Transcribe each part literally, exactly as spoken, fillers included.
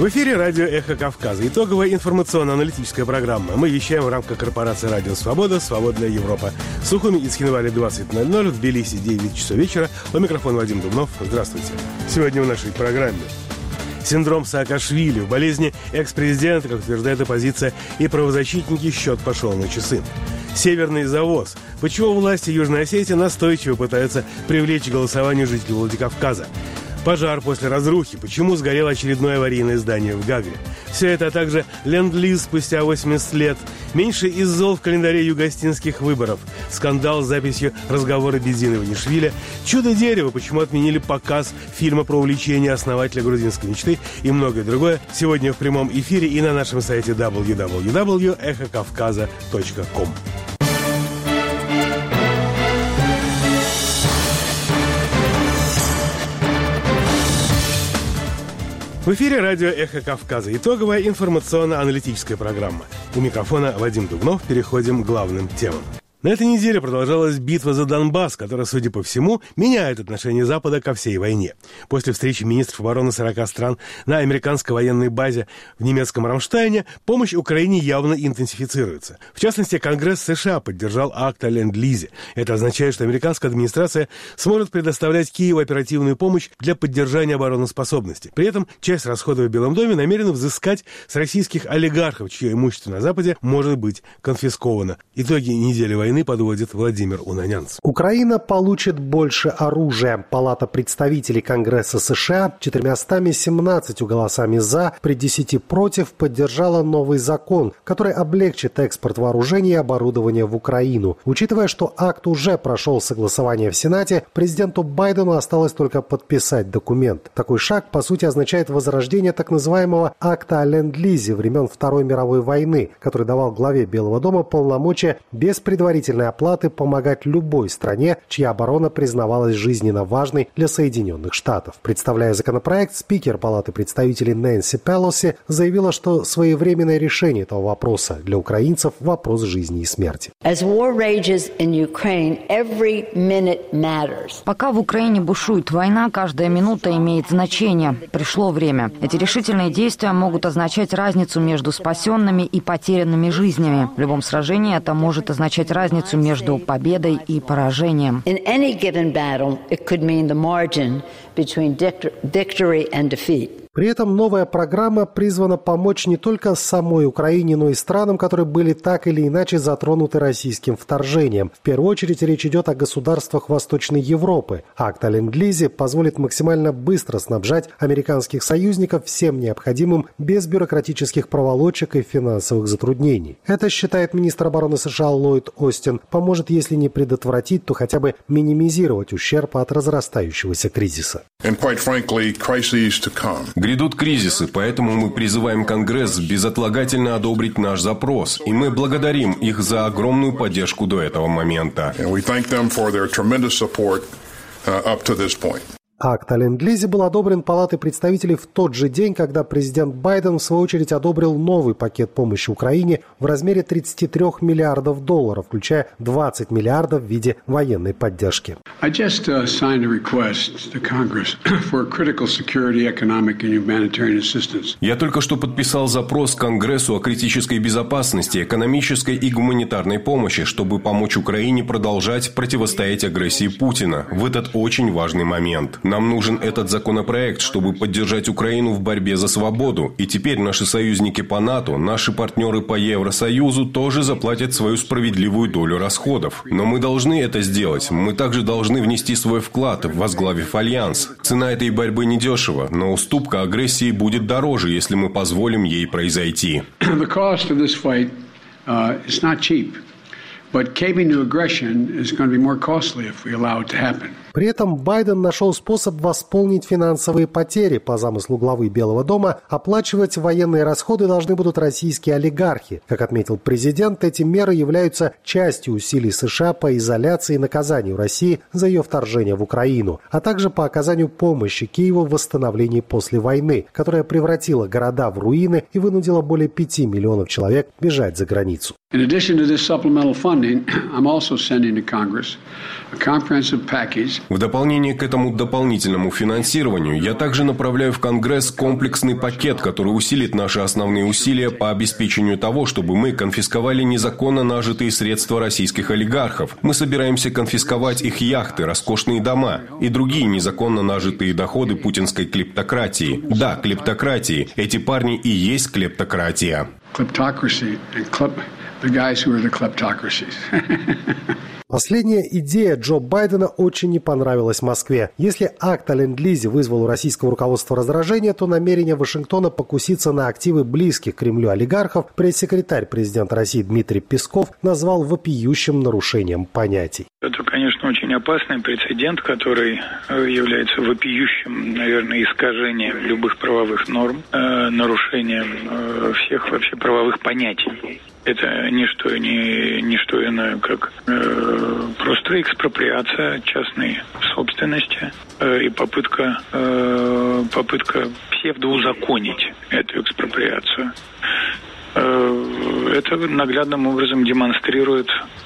В эфире радио «Эхо Кавказа». Итоговая информационно-аналитическая программа. Мы вещаем в рамках корпорации «Радио Свобода. Свободная Европа». В Сухуми и Цхинвале двадцать ноль ноль, в Тбилиси девять часов вечера. У микрофона Вадим Дубнов. Здравствуйте. Сегодня в нашей программе синдром Саакашвили. В болезни экс-президента, как утверждает оппозиция и правозащитники, счет пошел на часы. Северный завоз. Почему власти Южной Осетии настойчиво пытаются привлечь к голосованию жителей Владикавказа? Пожар после разрухи. Почему сгорело очередное аварийное здание в Гагре? Все это, а также ленд-лиз спустя восемьдесят лет. Меньше из зол в календаре югостинских выборов. Скандал с записью разговора Бедзина Иванишвили. Чудо-дерево. Почему отменили показ фильма про увлечение основателя грузинской мечты и многое другое. Сегодня в прямом эфире и на нашем сайте дабл ю дабл ю дабл ю точка эхо кавказа точка ком. В эфире радио «Эхо Кавказа». Итоговая информационно-аналитическая программа. У микрофона Вадим Дубнов. Переходим к главным темам. На этой неделе продолжалась битва за Донбасс, которая, судя по всему, меняет отношение Запада ко всей войне. После встречи министров обороны сорока стран на американской военной базе в немецком Рамштайне помощь Украине явно интенсифицируется. В частности, Конгресс США поддержал акт о ленд-лизе. Это означает, что американская администрация сможет предоставлять Киеву оперативную помощь для поддержания обороноспособности. При этом часть расходов в Белом доме намерены взыскать с российских олигархов, чье имущество на Западе может быть конфисковано. Итоги недели войны подводит Владимир Унанянц. Украина получит больше оружия. Палата представителей Конгресса США четырьмястами семнадцатью голосами «за» при десяти против поддержала новый закон, который облегчит экспорт вооружений и оборудования в Украину. Учитывая, что акт уже прошел согласование в Сенате, президенту Байдену осталось только подписать документ. Такой шаг, по сути, означает возрождение так называемого акта о ленд-лизе времен Второй мировой войны, который давал главе Белого дома полномочия без предварительной оплаты помогать любой стране, чья оборона признавалась жизненно важной для Соединенных Штатов. Представляя законопроект, спикер Палаты представителей Нэнси Пелоси заявила, что своевременное решение этого вопроса для украинцев – вопрос жизни и смерти. Пока в Украине бушует война, каждая минута имеет значение. Пришло время. Эти решительные действия могут означать разницу между спасенными и потерянными жизнями. В любом сражении это может означать разницу между победой и поражением. При этом новая программа призвана помочь не только самой Украине, но и странам, которые были так или иначе затронуты российским вторжением. В первую очередь речь идет о государствах Восточной Европы. Акт о ленд-лизе позволит максимально быстро снабжать американских союзников всем необходимым без бюрократических проволочек и финансовых затруднений. Это, считает министр обороны США Ллойд Остин, поможет, если не предотвратить, то хотя бы минимизировать ущерб от разрастающегося кризиса. Грядут кризисы, поэтому мы призываем Конгресс безотлагательно одобрить наш запрос, и мы благодарим их за огромную поддержку до этого момента. Акт о ленд-лизе был одобрен Палатой представителей в тот же день, когда президент Байден, в свою очередь, одобрил новый пакет помощи Украине в размере тридцати трёх миллиардов долларов, включая двадцать миллиардов в виде военной поддержки. Я только что подписал запрос Конгрессу о критической безопасности, экономической и гуманитарной помощи, чтобы помочь Украине продолжать противостоять агрессии Путина в этот очень важный момент. Нам нужен этот законопроект, чтобы поддержать Украину в борьбе за свободу. И теперь наши союзники по НАТО, наши партнеры по Евросоюзу тоже заплатят свою справедливую долю расходов. Но мы должны это сделать. Мы также должны внести свой вклад, возглавив альянс. Цена этой борьбы недешева, но уступка агрессии будет дороже, если мы позволим ей произойти. But caving to aggression is going to be more costly if we allow it to happen. При этом Байден нашел способ восполнить финансовые потери. По замыслу главы Белого дома, оплачивать военные расходы должны будут российские олигархи. Как отметил президент, эти меры являются частью усилий США по изоляции и наказанию России за ее вторжение в Украину, а также по оказанию помощи Киеву в восстановлении после войны, которая превратила города в руины и вынудила более пяти миллионов человек бежать за границу. In addition to this supplemental funding, I'm also sending to Congress a comprehensive package В дополнение к этому дополнительному финансированию, я также направляю в Конгресс комплексный пакет, который усилит наши основные усилия по обеспечению того, чтобы мы конфисковали незаконно нажитые средства российских олигархов. Мы собираемся конфисковать их яхты, роскошные дома и другие незаконно нажитые доходы путинской клептократии. Да, клептократии. Эти парни и есть клептократия. Последняя идея Джо Байдена очень не понравилась Москве. Если акт о ленд-лизе вызвал у российского руководства раздражение, то намерение Вашингтона покуситься на активы близких к Кремлю олигархов пресс-секретарь президента России Дмитрий Песков назвал вопиющим нарушением понятий. Это, конечно, очень опасный прецедент, который является вопиющим, наверное, искажением любых правовых норм, э, нарушением э, всех вообще правовых понятий. Это не что, не, не что иное, как э, просто экспроприация частной собственности э, и попытка, э, попытка псевдоузаконить эту экспроприацию. Э, это наглядным образом демонстрирует,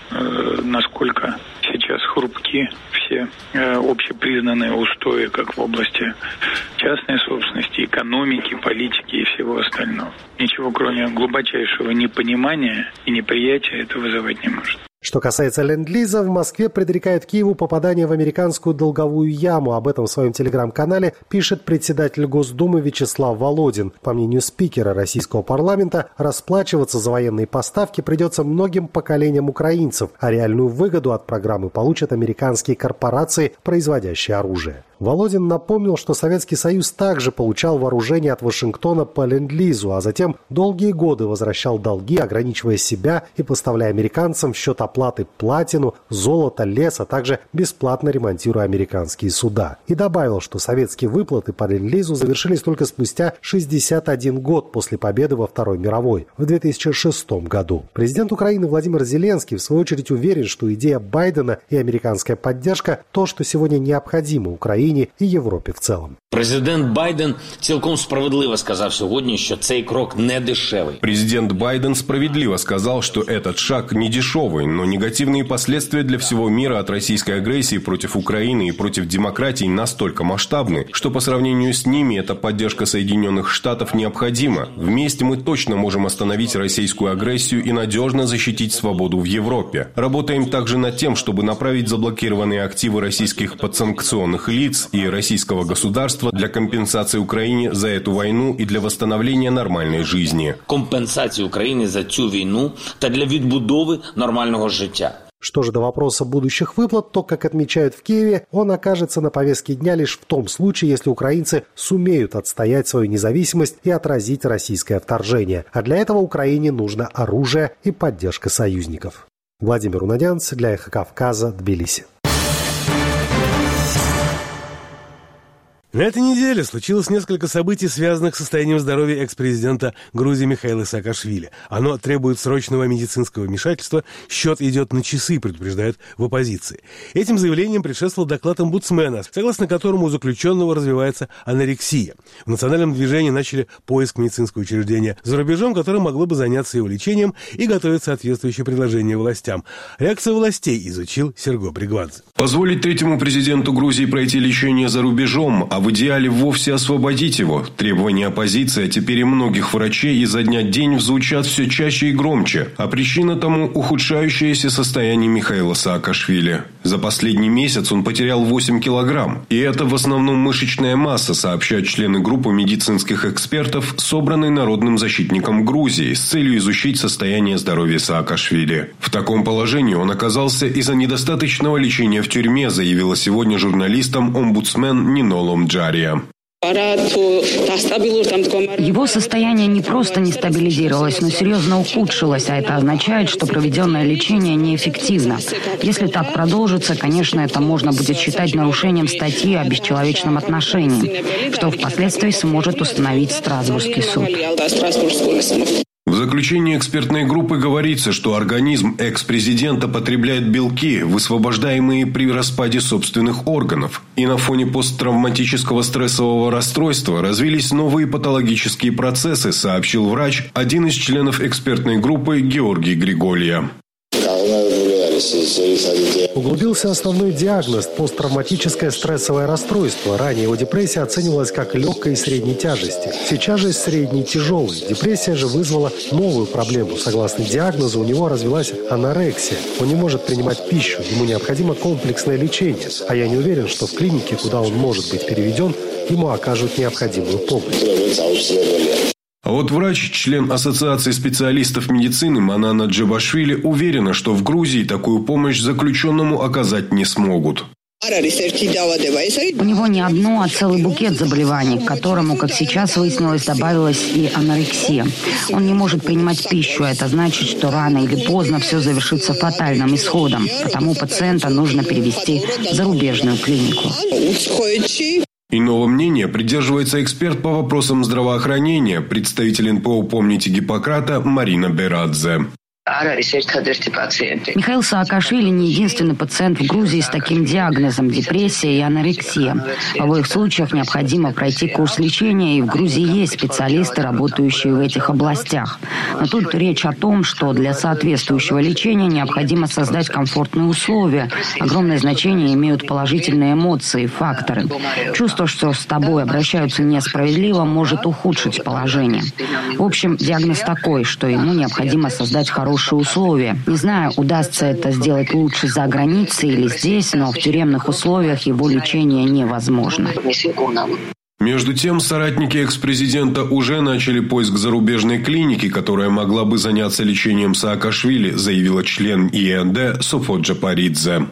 э, насколько сейчас хрупки все э, общепризнанные устои, как в области частной собственности, экономики, политики и всего остального. Ничего, кроме глубочайшего непонимания и неприятия, это вызывать не может. Что касается ленд-лиза, в Москве предрекает Киеву попадание в американскую долговую яму. Об этом в своем телеграм-канале пишет председатель Госдумы Вячеслав Володин. По мнению спикера российского парламента, расплачиваться за военные поставки придется многим поколениям украинцев, а реальную выгоду от программы получат американские корпорации, производящие оружие. Володин напомнил, что Советский Союз также получал вооружение от Вашингтона по ленд-лизу, а затем долгие годы возвращал долги, ограничивая себя и поставляя американцам в счет оплаты платину, золото, лес, а также бесплатно ремонтируя американские суда. И добавил, что советские выплаты по ленд-лизу завершились только спустя шестьдесят один год после победы во Второй мировой, в две тысячи шестом году. Президент Украины Владимир Зеленский, в свою очередь, уверен, что идея Байдена и американская поддержка – то, что сегодня необходимо Украине і Європі в цілому. Президент Байден цілком справедливо сказав сьогодні, що цей крок не дешевий. Президент Байден справедливо сказал, что этот шаг не дешевый, но негативные последствия для всего мира от российской агрессии против Украины и против демократии настолько масштабны, что по сравнению с ними эта поддержка Соединенных Штатов необходима. Вместе мы точно можем остановить российскую агрессию и надежно защитить свободу в Европе. Работаем также над тем, чтобы направить заблокированные активы российских подсанкционных лиц и российского государства для компенсации Украине за эту войну и для восстановления нормальной жизни. Компенсації України за цю війну та для відбудови нормального життя. Что же до вопроса будущих выплат, то, как отмечают в Киеве, он окажется на повестке дня лишь в том случае, если украинцы сумеют отстоять свою независимость и отразить российское вторжение. А для этого Украине нужно оружие и поддержка союзников. Владимир Унадянц для Эхо Кавказа, Тбилиси. На этой неделе случилось несколько событий, связанных с состоянием здоровья экс-президента Грузии Михаила Саакашвили. Оно требует срочного медицинского вмешательства, счет идет на часы, предупреждают в оппозиции. Этим заявлением предшествовал доклад омбудсмена, согласно которому у заключенного развивается анорексия. В национальном движении начали поиск медицинского учреждения за рубежом, которое могло бы заняться его лечением, и готовят соответствующее предложение властям. Реакцию властей изучил Серго Бригвадзе. Позволить третьему президенту Грузии пройти лечение за рубежом, а в идеале вовсе освободить его. Требования оппозиции, а теперь и многих врачей изо дня в день звучат все чаще и громче. А причина тому – ухудшающееся состояние Михаила Саакашвили. За последний месяц он потерял восемь килограмм. И это в основном мышечная масса, сообщают члены группы медицинских экспертов, собранной Народным защитником Грузии, с целью изучить состояние здоровья Саакашвили. В таком положении он оказался из-за недостаточного лечения в тюрьме, заявила сегодня журналистам омбудсмен Нинолом Джария. Его состояние не просто не стабилизировалось, но серьезно ухудшилось, а это означает, что проведенное лечение неэффективно. Если так продолжится, конечно, это можно будет считать нарушением статьи о бесчеловечном отношении, что впоследствии сможет установить Страсбургский суд. В заключении экспертной группы говорится, что организм экс-президента потребляет белки, высвобождаемые при распаде собственных органов. И на фоне посттравматического стрессового расстройства развились новые патологические процессы, сообщил врач, один из членов экспертной группы Георгий Григолья. Углубился основной диагноз – посттравматическое стрессовое расстройство. Ранее его депрессия оценивалась как легкой и средней тяжести. Сейчас же средней и тяжелой. Депрессия же вызвала новую проблему. Согласно диагнозу, у него развилась анорексия. Он не может принимать пищу, ему необходимо комплексное лечение. А я не уверен, что в клинике, куда он может быть переведен, ему окажут необходимую помощь. А вот врач, член Ассоциации специалистов медицины Манана Джебашвили уверена, что в Грузии такую помощь заключенному оказать не смогут. У него не одно, а целый букет заболеваний, к которому, как сейчас выяснилось, добавилась и анорексия. Он не может принимать пищу, а это значит, что рано или поздно все завершится фатальным исходом. Потому пациента нужно перевести в зарубежную клинику. Иного мнения придерживается эксперт по вопросам здравоохранения, представитель эн пэ о «Помните Гиппократа» Марина Берадзе. Михаил Саакашвили не единственный пациент в Грузии с таким диагнозом – депрессия и анорексия. В обоих случаях необходимо пройти курс лечения, и в Грузии есть специалисты, работающие в этих областях. Но тут речь о том, что для соответствующего лечения необходимо создать комфортные условия. Огромное значение имеют положительные эмоции и факторы. Чувство, что с тобой обращаются несправедливо, может ухудшить положение. В общем, диагноз такой, что ему необходимо создать хорошие условия. Не знаю, удастся это сделать лучше за границей или здесь, но в тюремных условиях его лечение невозможно. Между тем, соратники экс-президента уже начали поиск зарубежной клиники, которая могла бы заняться лечением Саакашвили, заявила член и эн дэ Софо Джапаридзе.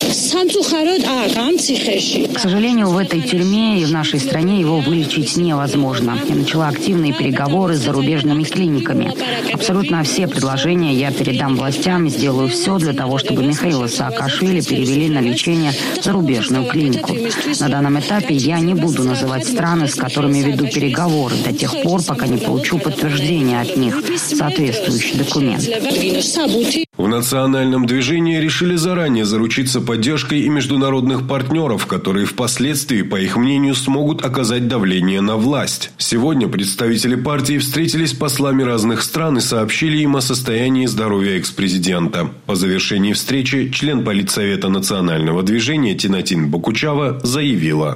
К сожалению, в этой тюрьме и в нашей стране его вылечить невозможно. Я начала активные переговоры с зарубежными клиниками. Абсолютно все предложения я передам властям и сделаю все для того, чтобы Михаила Саакашвили перевели на лечение в зарубежную клинику. На данном этапе я не буду называть страны, с которыми веду переговоры, до тех пор, пока не получу подтверждение от них, соответствующий документ. В национальном движении решили заранее заручиться поддержкой и международных партнеров, которые впоследствии, по их мнению, смогут оказать давление на власть. Сегодня представители партии встретились с послами разных стран и сообщили им о состоянии здоровья экс-президента. По завершении встречи член Политсовета национального движения Тинатин Бокучава заявила: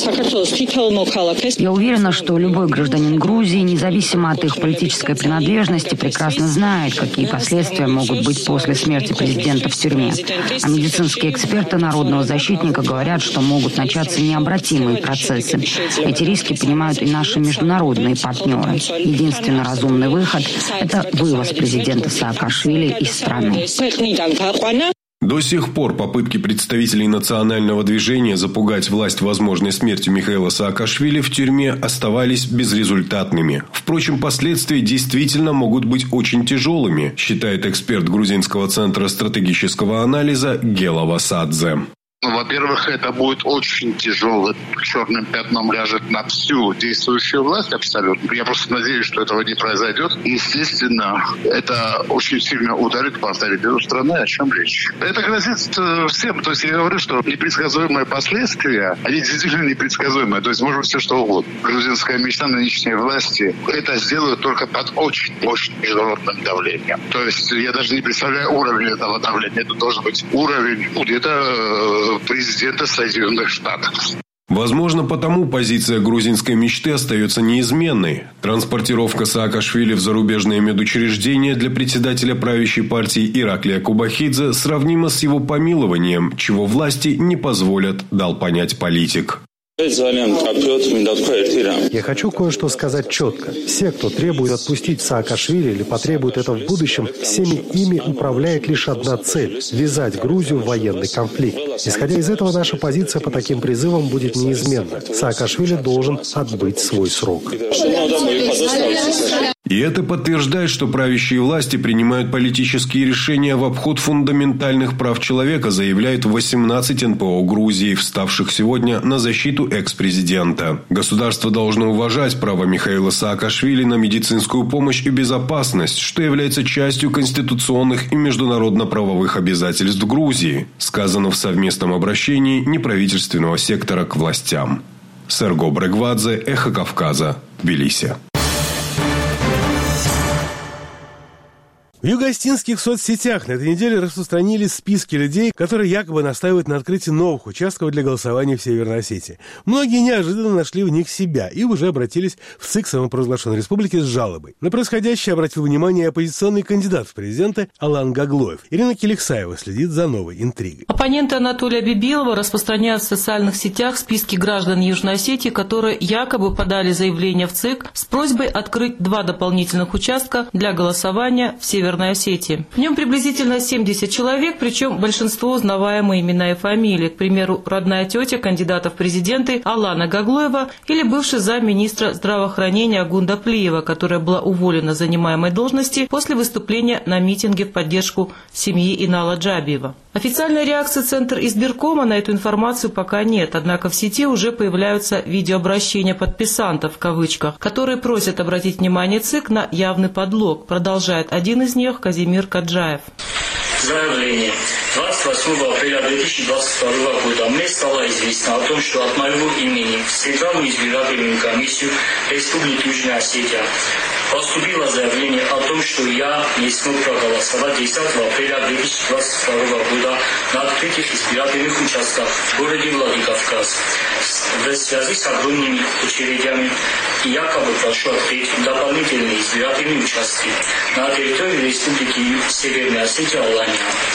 Я уверена, что любой гражданин Грузии, независимо от их политической принадлежности, прекрасно знает, какие последствия могут быть после смерти президента в тюрьме. А медицинские эксперты народного защитника говорят, что могут начаться необратимые процессы. Эти риски понимают и наши международные партнеры. Единственный разумный выход – это вывоз президента Саакашвили из страны. До сих пор попытки представителей национального движения запугать власть возможной смертью Михаила Саакашвили в тюрьме оставались безрезультатными. Впрочем, последствия действительно могут быть очень тяжелыми, считает эксперт Грузинского центра стратегического анализа Гела Васадзе. Ну, во-первых, это будет очень тяжелым черным пятном ляжет на всю действующую власть абсолютно. Я просто надеюсь, что этого не произойдет. Естественно, это очень сильно ударит по авторитету страны, о чем речь. Это грозит всем. То есть я говорю, что непредсказуемые последствия, они действительно непредсказуемые. То есть может все что угодно. Грузинская мечта нынешней власти это сделают только под очень мощным международным давлением. То есть я даже не представляю уровень этого давления. Это должен быть уровень ну, где-то президента Соединенных Штатов. Возможно, потому позиция грузинской мечты остается неизменной. Транспортировка Саакашвили в зарубежные медучреждения для председателя правящей партии Ираклия Кубахидзе сравнима с его помилованием, чего власти не позволят, дал понять политик. Я хочу кое-что сказать четко. Все, кто требует отпустить Саакашвили или потребует этого в будущем, всеми ими управляет лишь одна цель – ввязать Грузию в военный конфликт. Исходя из этого, наша позиция по таким призывам будет неизменна. Саакашвили должен отбыть свой срок. И это подтверждает, что правящие власти принимают политические решения в обход фундаментальных прав человека, заявляют восемнадцать эн пэ о Грузии, вставших сегодня на защиту экс-президента. Государство должно уважать право Михаила Саакашвили на медицинскую помощь и безопасность, что является частью конституционных и международно-правовых обязательств Грузии, сказано в совместном обращении неправительственного сектора к властям. Серго Брегвадзе, Эхо Кавказа, Тбилиси. В югоостинских соцсетях на этой неделе распространились списки людей, которые якобы настаивают на открытии новых участков для голосования в Северной Осетии. Многие неожиданно нашли в них себя и уже обратились в ЦИК самопровозглашенной республики с жалобой. На происходящее обратил внимание оппозиционный кандидат в президенты Алан Гаглоев. Ирина Келексаева следит за новой интригой. Оппоненты Анатолия Бибилова распространяют в социальных сетях списки граждан Южной Осетии, которые якобы подали заявление в ЦИК с просьбой открыть два дополнительных участка для голосования в Северной Осетии. В нем приблизительно семьдесят человек, причем большинство узнаваемые имена и фамилии. К примеру, родная тетя кандидата в президенты Алана Гаглоева или бывший замминистра здравоохранения Агунда Плиева, которая была уволена с занимаемой должности после выступления на митинге в поддержку семьи Инала Джабиева. Официальной реакции Центра избиркома на эту информацию пока нет, однако в сети уже появляются видеообращения подписантов, в кавычках, которые просят обратить внимание ЦИК на явный подлог, продолжает один из них Казимир Каджаев. Заявление. двадцать восьмого апреля две тысячи двадцать второго года мне стало известно о том, что от моего имени в Центральную избирательную комиссию Республики Южная Осетия поступило заявление о том, что я не смог проголосовать десятого апреля две тысячи двадцать второго года на открытых избирательных участках в городе Владикавказ. В связи с огромными очередями якобы прошу открыть дополнительные избирательные участки на территории Республики Северная Осетия Алания.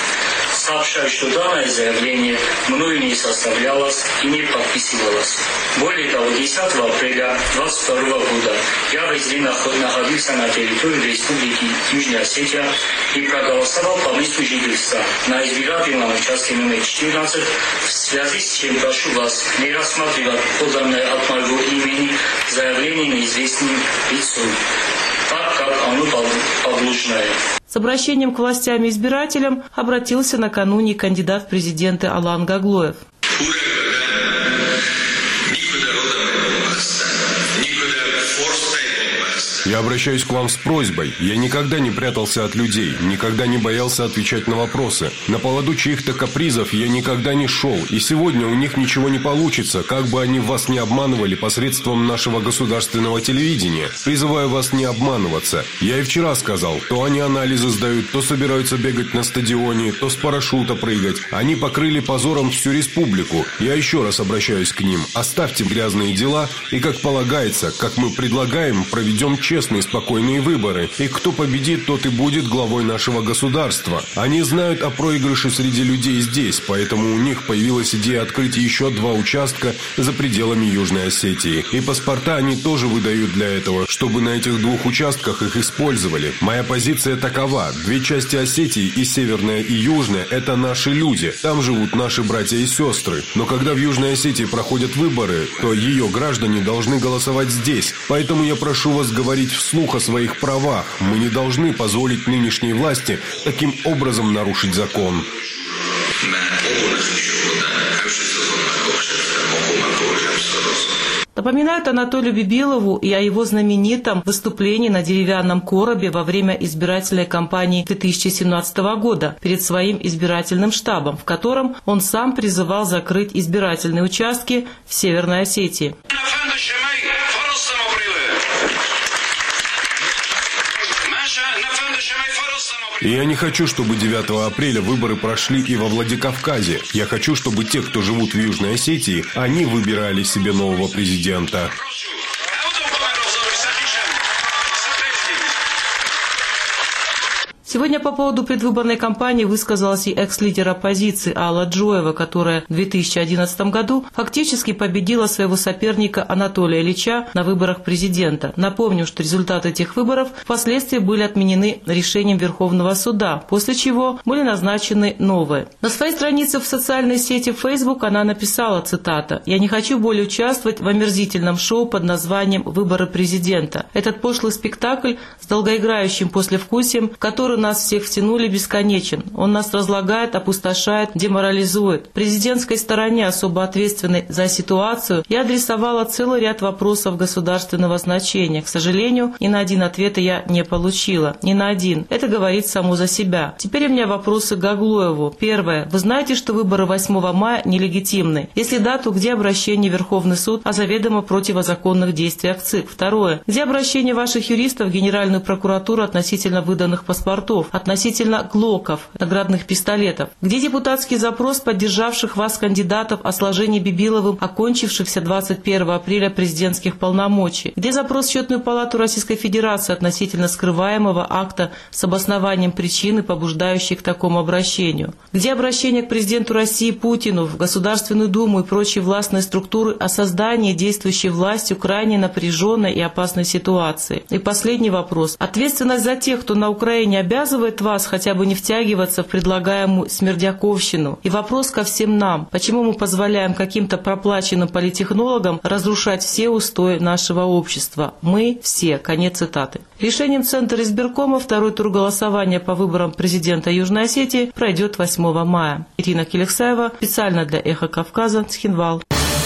Сообщаю, что данное заявление мною не составлялось и не подписывалось. Более того, десятого апреля две тысячи двадцать второго года я везде находился на территории Республики Южная Осетия и проголосовал по месту жительства на избирательном участке номер четырнадцать, в связи с чем прошу вас не рассматривать поданное от моего имени заявление неизвестным лицом, так как оно подложное. С обращением к властям и избирателям обратился накануне кандидат в президенты Алан Гаглоев. Я обращаюсь к вам с просьбой. Я никогда не прятался от людей, никогда не боялся отвечать на вопросы. На поводу чьих-то капризов я никогда не шел. И сегодня у них ничего не получится, как бы они вас не обманывали посредством нашего государственного телевидения. Призываю вас не обманываться. Я и вчера сказал, то они анализы сдают, то собираются бегать на стадионе, то с парашюта прыгать. Они покрыли позором всю республику. Я еще раз обращаюсь к ним. Оставьте грязные дела и, как полагается, как мы предлагаем, проведем честно честные, спокойные выборы. И кто победит, тот и будет главой нашего государства. Они знают о проигрыше среди людей здесь, поэтому у них появилась идея открыть еще два участка за пределами Южной Осетии. И паспорта они тоже выдают для этого, чтобы на этих двух участках их использовали. Моя позиция такова. Две части Осетии, и Северная, и Южная, это наши люди. Там живут наши братья и сестры. Но когда в Южной Осетии проходят выборы, то ее граждане должны голосовать здесь. Поэтому я прошу вас говорить вслух о своих правах. Мы не должны позволить нынешней власти таким образом нарушить закон. Напоминают Анатолию Бибилову и о его знаменитом выступлении на деревянном коробе во время избирательной кампании две тысячи семнадцатого года перед своим избирательным штабом, в котором он сам призывал закрыть избирательные участки в Северной Осетии. И я не хочу, чтобы девятого апреля выборы прошли и во Владикавказе. Я хочу, чтобы те, кто живут в Южной Осетии, они выбирали себе нового президента. Сегодня по поводу предвыборной кампании высказалась и экс-лидер оппозиции Алла Джоева, которая в две тысячи одиннадцатом году фактически победила своего соперника Анатолия Ильича на выборах президента. Напомню, что результаты этих выборов впоследствии были отменены решением Верховного суда, после чего были назначены новые. На своей странице в социальной сети Facebook она написала, цитата, «Я не хочу более участвовать в омерзительном шоу под названием «Выборы президента». Этот пошлый спектакль с долгоиграющим послевкусием, в который нас всех втянули, бесконечен. Он нас разлагает, опустошает, деморализует. Президентской стороне, особо ответственной за ситуацию, я адресовала целый ряд вопросов государственного значения. К сожалению, ни на один ответа я не получила. Ни на один. Это говорит само за себя. Теперь у меня вопросы к Гаглоеву. Первое. Вы знаете, что выборы восьмого мая нелегитимны? Если да, то где обращение в Верховный суд о заведомо противозаконных действиях ЦИК? Второе. Где обращение ваших юристов в Генеральную прокуратуру относительно выданных паспортов? паспортов относительно глоков, наградных пистолетов? Где депутатский запрос поддержавших вас кандидатов о сложении Бибиловым окончившихся двадцать первого апреля президентских полномочий? Где запрос в Счетную палату Российской Федерации относительно скрываемого акта с обоснованием причины, побуждающей к такому обращению? Где обращение к президенту России Путину в Государственную Думу и прочие властные структуры о создании действующей властью крайне напряженной и опасной ситуации? И последний вопрос. Ответственность за тех, кто на Украине, обязывает вас хотя бы не втягиваться в предлагаемую смердяковщину? И вопрос ко всем нам. Почему мы позволяем каким-то проплаченным политтехнологам разрушать все устои нашего общества? Мы все. Конец цитаты. Решением Центра избиркома второй тур голосования по выборам президента Южной Осетии пройдет восьмого мая. Ирина Келексаева, специально для «Эхо Кавказа», Цхинвал.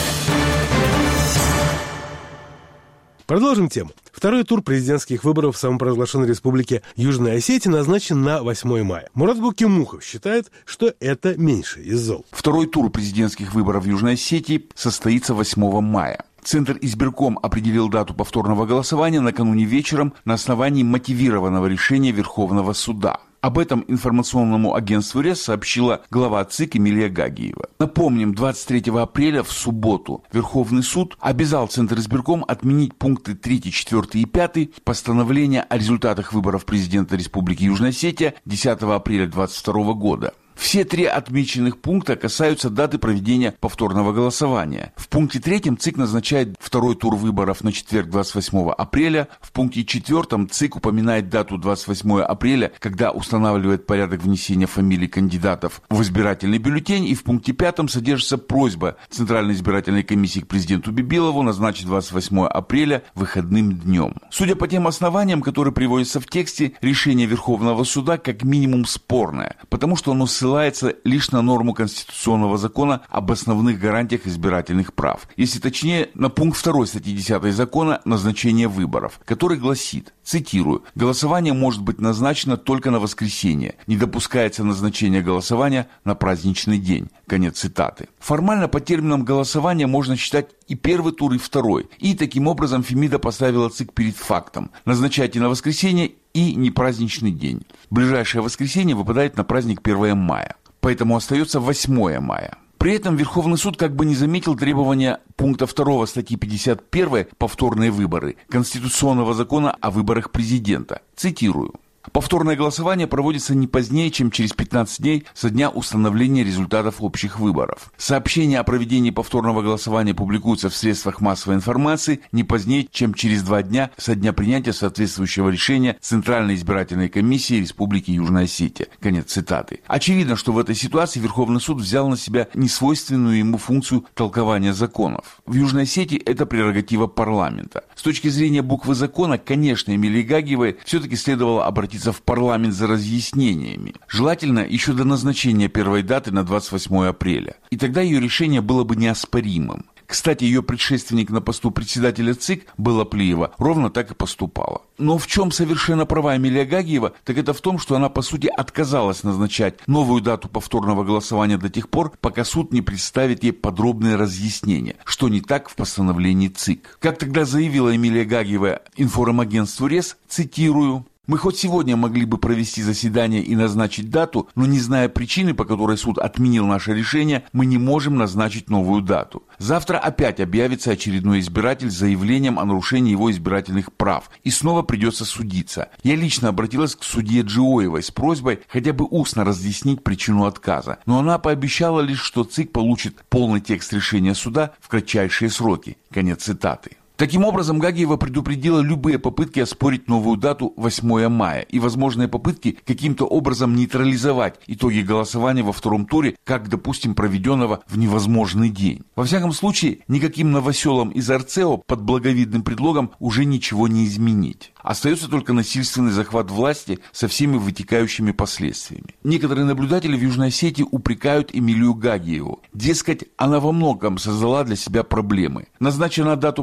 Продолжим тему. Второй тур президентских выборов в самопровозглашенной республике Южная Осетия назначен на восьмое мая. Мурат Букимухов считает, что это меньше из зол. Второй тур президентских выборов в Южной Осетии состоится восьмого мая. Центр избирком определил дату повторного голосования накануне вечером на основании мотивированного решения Верховного суда. Об этом информационному агентству РЕС сообщила глава ЦИК Эмилия Гагиева. Напомним, двадцать третьего апреля в субботу Верховный суд обязал Центр избирком отменить пункты третий, четвёртый и пятый постановления о результатах выборов президента Республики Южная Осетия десятого апреля двадцать второго года. Все три отмеченных пункта касаются даты проведения повторного голосования. В пункте третьем ЦИК назначает второй тур выборов на четверг двадцать восьмого апреля. В пункте четвертом ЦИК упоминает дату двадцать восьмого апреля, когда устанавливает порядок внесения фамилий кандидатов в избирательный бюллетень. И в пункте пятом содержится просьба Центральной избирательной комиссии к президенту Бибилову назначить двадцать восьмого апреля выходным днем. Судя по тем основаниям, которые приводятся в тексте, решение Верховного суда как минимум спорное, потому что оно ссылается ссылается лишь на норму Конституционного закона об основных гарантиях избирательных прав. Если точнее, на пункт второй статьи десятой закона «Назначение выборов», который гласит, цитирую, «Голосование может быть назначено только на воскресенье. Не допускается назначение голосования на праздничный день». Конец цитаты. Формально по терминам голосования можно считать и первый тур, и второй. И таким образом Фемида поставила ЦИК перед фактом. Назначайте на воскресенье и не праздничный день. Ближайшее воскресенье выпадает на праздник первого мая. Поэтому остается восьмое мая. При этом Верховный суд как бы не заметил требования пункта второго статьи пятьдесят первой «Повторные выборы» Конституционного закона о выборах президента. Цитирую. Повторное голосование проводится не позднее, чем через пятнадцать дней со дня установления результатов общих выборов. Сообщение о проведении повторного голосования публикуется в средствах массовой информации не позднее, чем через два дня со дня принятия соответствующего решения Центральной избирательной комиссии Республики Южная Осетия. Конец цитаты. Очевидно, что в этой ситуации Верховный суд взял на себя несвойственную ему функцию толкования законов. В Южной Осетии это прерогатива парламента. С точки зрения буквы закона, конечно, Эмилии Гагиевой все-таки следовало обратиться в парламент за разъяснениями. Желательно еще до назначения первой даты на двадцать восьмое апреля. И тогда ее решение было бы неоспоримым. Кстати, ее предшественник на посту председателя ЦИК, Белла Плиева, ровно так и поступала. Но в чем совершенно права Эмилия Гагиева, так это в том, что она, по сути, отказалась назначать новую дату повторного голосования до тех пор, пока суд не представит ей подробные разъяснения, что не так в постановлении ЦИК. Как тогда заявила Эмилия Гагиева информагентству РЕС, цитирую, «Мы хоть сегодня могли бы провести заседание и назначить дату, но не зная причины, по которой суд отменил наше решение, мы не можем назначить новую дату. Завтра опять объявится очередной избиратель с заявлением о нарушении его избирательных прав, и снова придется судиться. Я лично обратилась к судье Джиоевой с просьбой хотя бы устно разъяснить причину отказа, но она пообещала лишь, что ЦИК получит полный текст решения суда в кратчайшие сроки». Конец цитаты. Таким образом, Гагиева предупредила любые попытки оспорить новую дату восьмое мая и возможные попытки каким-то образом нейтрализовать итоги голосования во втором туре, как, допустим, проведенного в невозможный день. Во всяком случае, никаким новоселам из Арцео под благовидным предлогом уже ничего не изменить. Остается только насильственный захват власти со всеми вытекающими последствиями. Некоторые наблюдатели в Южной Осетии упрекают Эмилию Гагиеву. Дескать, она во многом создала для себя проблемы. Назначена дату повторного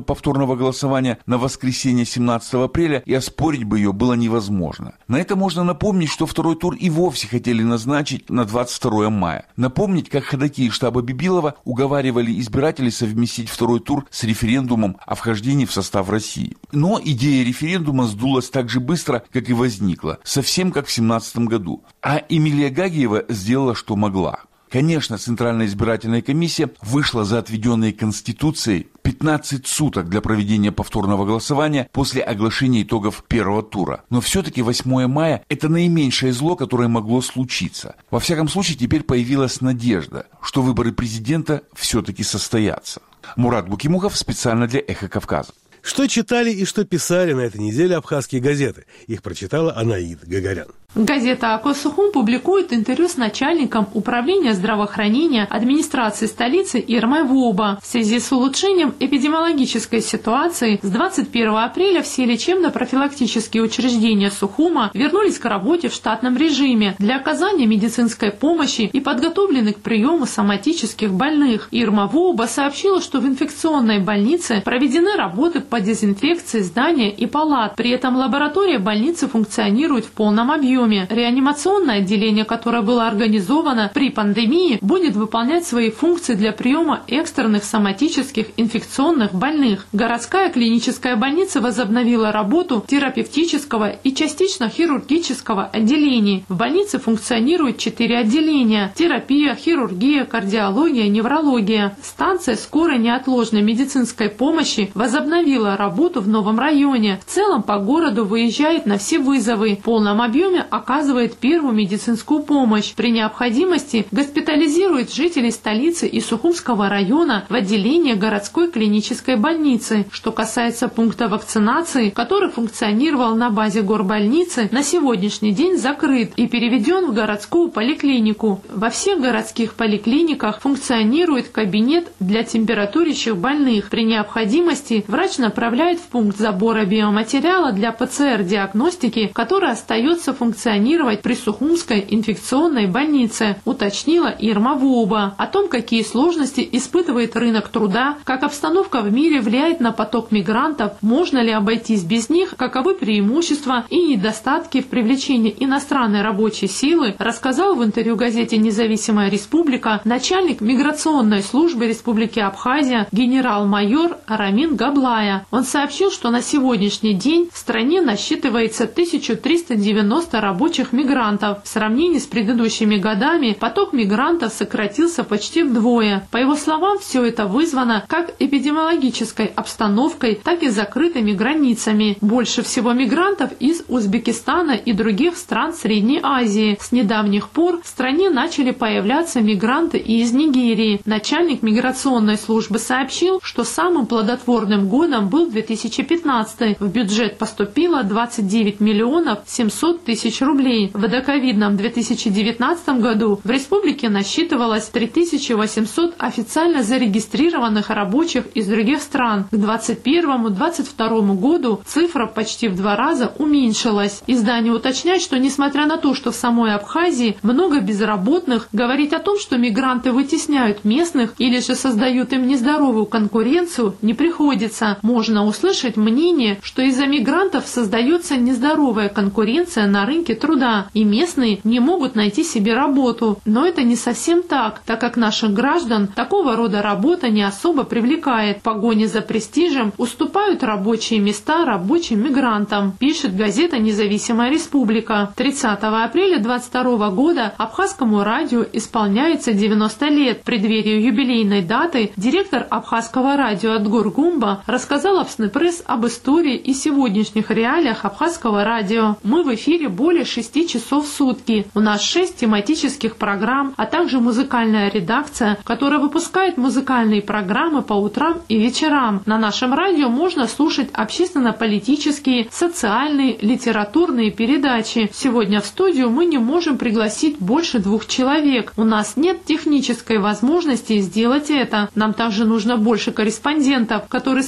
повторного голосования на воскресенье семнадцатого апреля, и оспорить бы ее было невозможно. На это можно напомнить, что второй тур и вовсе хотели назначить на двадцать второе мая. Напомнить, как ходаки штаба Бибилова уговаривали избирателей совместить второй тур с референдумом о вхождении в состав России. Но идея референдума сдулась так же быстро, как и возникла, совсем как в семнадцатом году. А Эмилия Гагиева сделала, что могла. Конечно, Центральная избирательная комиссия вышла за отведенные Конституцией пятнадцать суток для проведения повторного голосования после оглашения итогов первого тура. Но все-таки восьмое мая – это наименьшее зло, которое могло случиться. Во всяком случае, теперь появилась надежда, что выборы президента все-таки состоятся. Мурат Букимухов специально для «Эхо Кавказа». Что читали и что писали на этой неделе абхазские газеты? Их прочитала Анаид Гагарян. Газета «Акосухум» публикует интервью с начальником управления здравоохранения администрации столицы Ирмой Воба. В связи с улучшением эпидемиологической ситуации с двадцать первого апреля все лечебно-профилактические учреждения Сухума вернулись к работе в штатном режиме для оказания медицинской помощи и подготовлены к приему соматических больных. Ирма Воба сообщила, что в инфекционной больнице проведены работы по дезинфекции здания и палат. При этом лаборатория больницы функционирует в полном объеме. Реанимационное отделение, которое было организовано при пандемии, будет выполнять свои функции для приема экстренных соматических инфекционных больных. Городская клиническая больница возобновила работу терапевтического и частично хирургического отделений. В больнице функционирует четыре отделения: терапия, хирургия, кардиология, неврология. Станция скорой неотложной медицинской помощи возобновила работу в новом районе. В целом по городу выезжает на все вызовы. В полном объеме оказывает первую медицинскую помощь. При необходимости госпитализирует жителей столицы и Сухумского района в отделение городской клинической больницы. Что касается пункта вакцинации, который функционировал на базе горбольницы, на сегодняшний день закрыт и переведен в городскую поликлинику. Во всех городских поликлиниках функционирует кабинет для температурящих больных. При необходимости врач направляет в пункт забора биоматериала для ПЦР-диагностики, который остается функционировать при Сухумской инфекционной больнице, уточнила Ирма Воба. О том, какие сложности испытывает рынок труда, как обстановка в мире влияет на поток мигрантов, можно ли обойтись без них, каковы преимущества и недостатки в привлечении иностранной рабочей силы, рассказал в интервью газете «Независимая республика» начальник миграционной службы Республики Абхазия генерал-майор Рамин Габлая. Он сообщил, что на сегодняшний день в стране насчитывается тысяча триста девяносто рабочих мигрантов. В сравнении с предыдущими годами поток мигрантов сократился почти вдвое. По его словам, все это вызвано как эпидемиологической обстановкой, так и закрытыми границами. Больше всего мигрантов из Узбекистана и других стран Средней Азии. С недавних пор в стране начали появляться мигранты и из Нигерии. Начальник миграционной службы сообщил, что самым плодотворным годом был две тысячи пятнадцатый. В бюджет поступило двадцать девять миллионов семьсот тысяч рублей. В доковидном две тысячи девятнадцатом году в республике насчитывалось три тысячи восемьсот официально зарегистрированных рабочих из других стран. К двадцать первому — двадцать второму году цифра почти в два раза уменьшилась. Издание уточняет, что несмотря на то, что в самой Абхазии много безработных, говорить о том, что мигранты вытесняют местных или же создают им нездоровую конкуренцию, не приходится. Можно услышать мнение, что из-за мигрантов создается нездоровая конкуренция на рынке труда, и местные не могут найти себе работу. Но это не совсем так, так как наших граждан такого рода работа не особо привлекает. В погоне за престижем уступают рабочие места рабочим мигрантам, пишет газета «Независимая республика». тридцатого апреля двадцать второго года Абхазскому радио исполняется девяносто лет. В преддверии юбилейной даты директор Абхазского радио Адгур Гумба рассказал Абснепресс об истории и сегодняшних реалиях Абхазского радио. Мы в эфире более шести часов в сутки. У нас шесть тематических программ, а также музыкальная редакция, которая выпускает музыкальные программы по утрам и вечерам. На нашем радио можно слушать общественно-политические, социальные, литературные передачи. Сегодня в студию мы не можем пригласить больше двух человек. У нас нет технической возможности сделать это. Нам также нужно больше корреспондентов, которые с места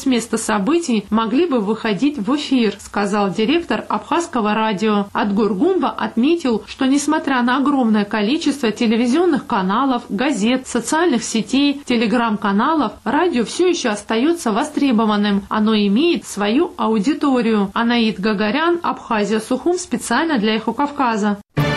событий могли бы выходить в эфир, сказал директор абхазского радио. Адгур Гумба отметил, что несмотря на огромное количество телевизионных каналов, газет, социальных сетей, телеграм-каналов, радио все еще остается востребованным. Оно имеет свою аудиторию. Анаид Гагарян, Абхазия, Сухум, специально для Эхо Кавказа.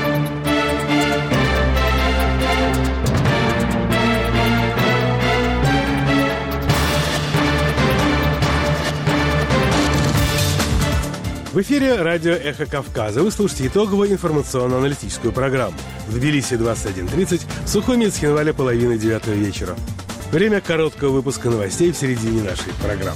В эфире радио «Эхо Кавказа». Вы слушаете итоговую информационно-аналитическую программу. В Тбилиси двадцать один тридцать, в Сухуми и Цхинвале половина девятого вечера. Время короткого выпуска новостей в середине нашей программы.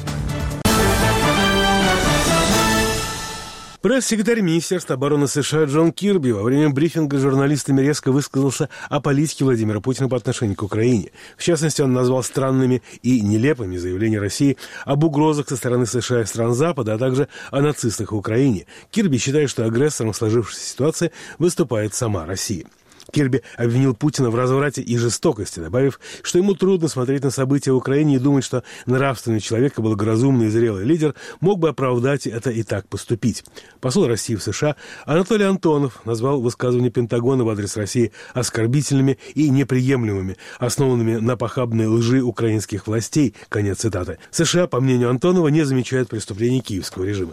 Пресс-секретарь Министерства обороны США Джон Кирби во время брифинга с журналистами резко высказался о политике Владимира Путина по отношению к Украине. В частности, он назвал странными и нелепыми заявления России об угрозах со стороны США и стран Запада, а также о нацистах в Украине. Кирби считает, что агрессором в сложившейся ситуации выступает сама Россия. Кирби обвинил Путина в разврате и жестокости, добавив, что ему трудно смотреть на события в Украине и думать, что нравственный человек и благоразумный и зрелый лидер мог бы оправдать это и так поступить. Посол России в США Анатолий Антонов назвал высказывания Пентагона в адрес России оскорбительными и неприемлемыми, основанными на похабной лжи украинских властей. Конец цитаты. США, по мнению Антонова, не замечают преступлений киевского режима.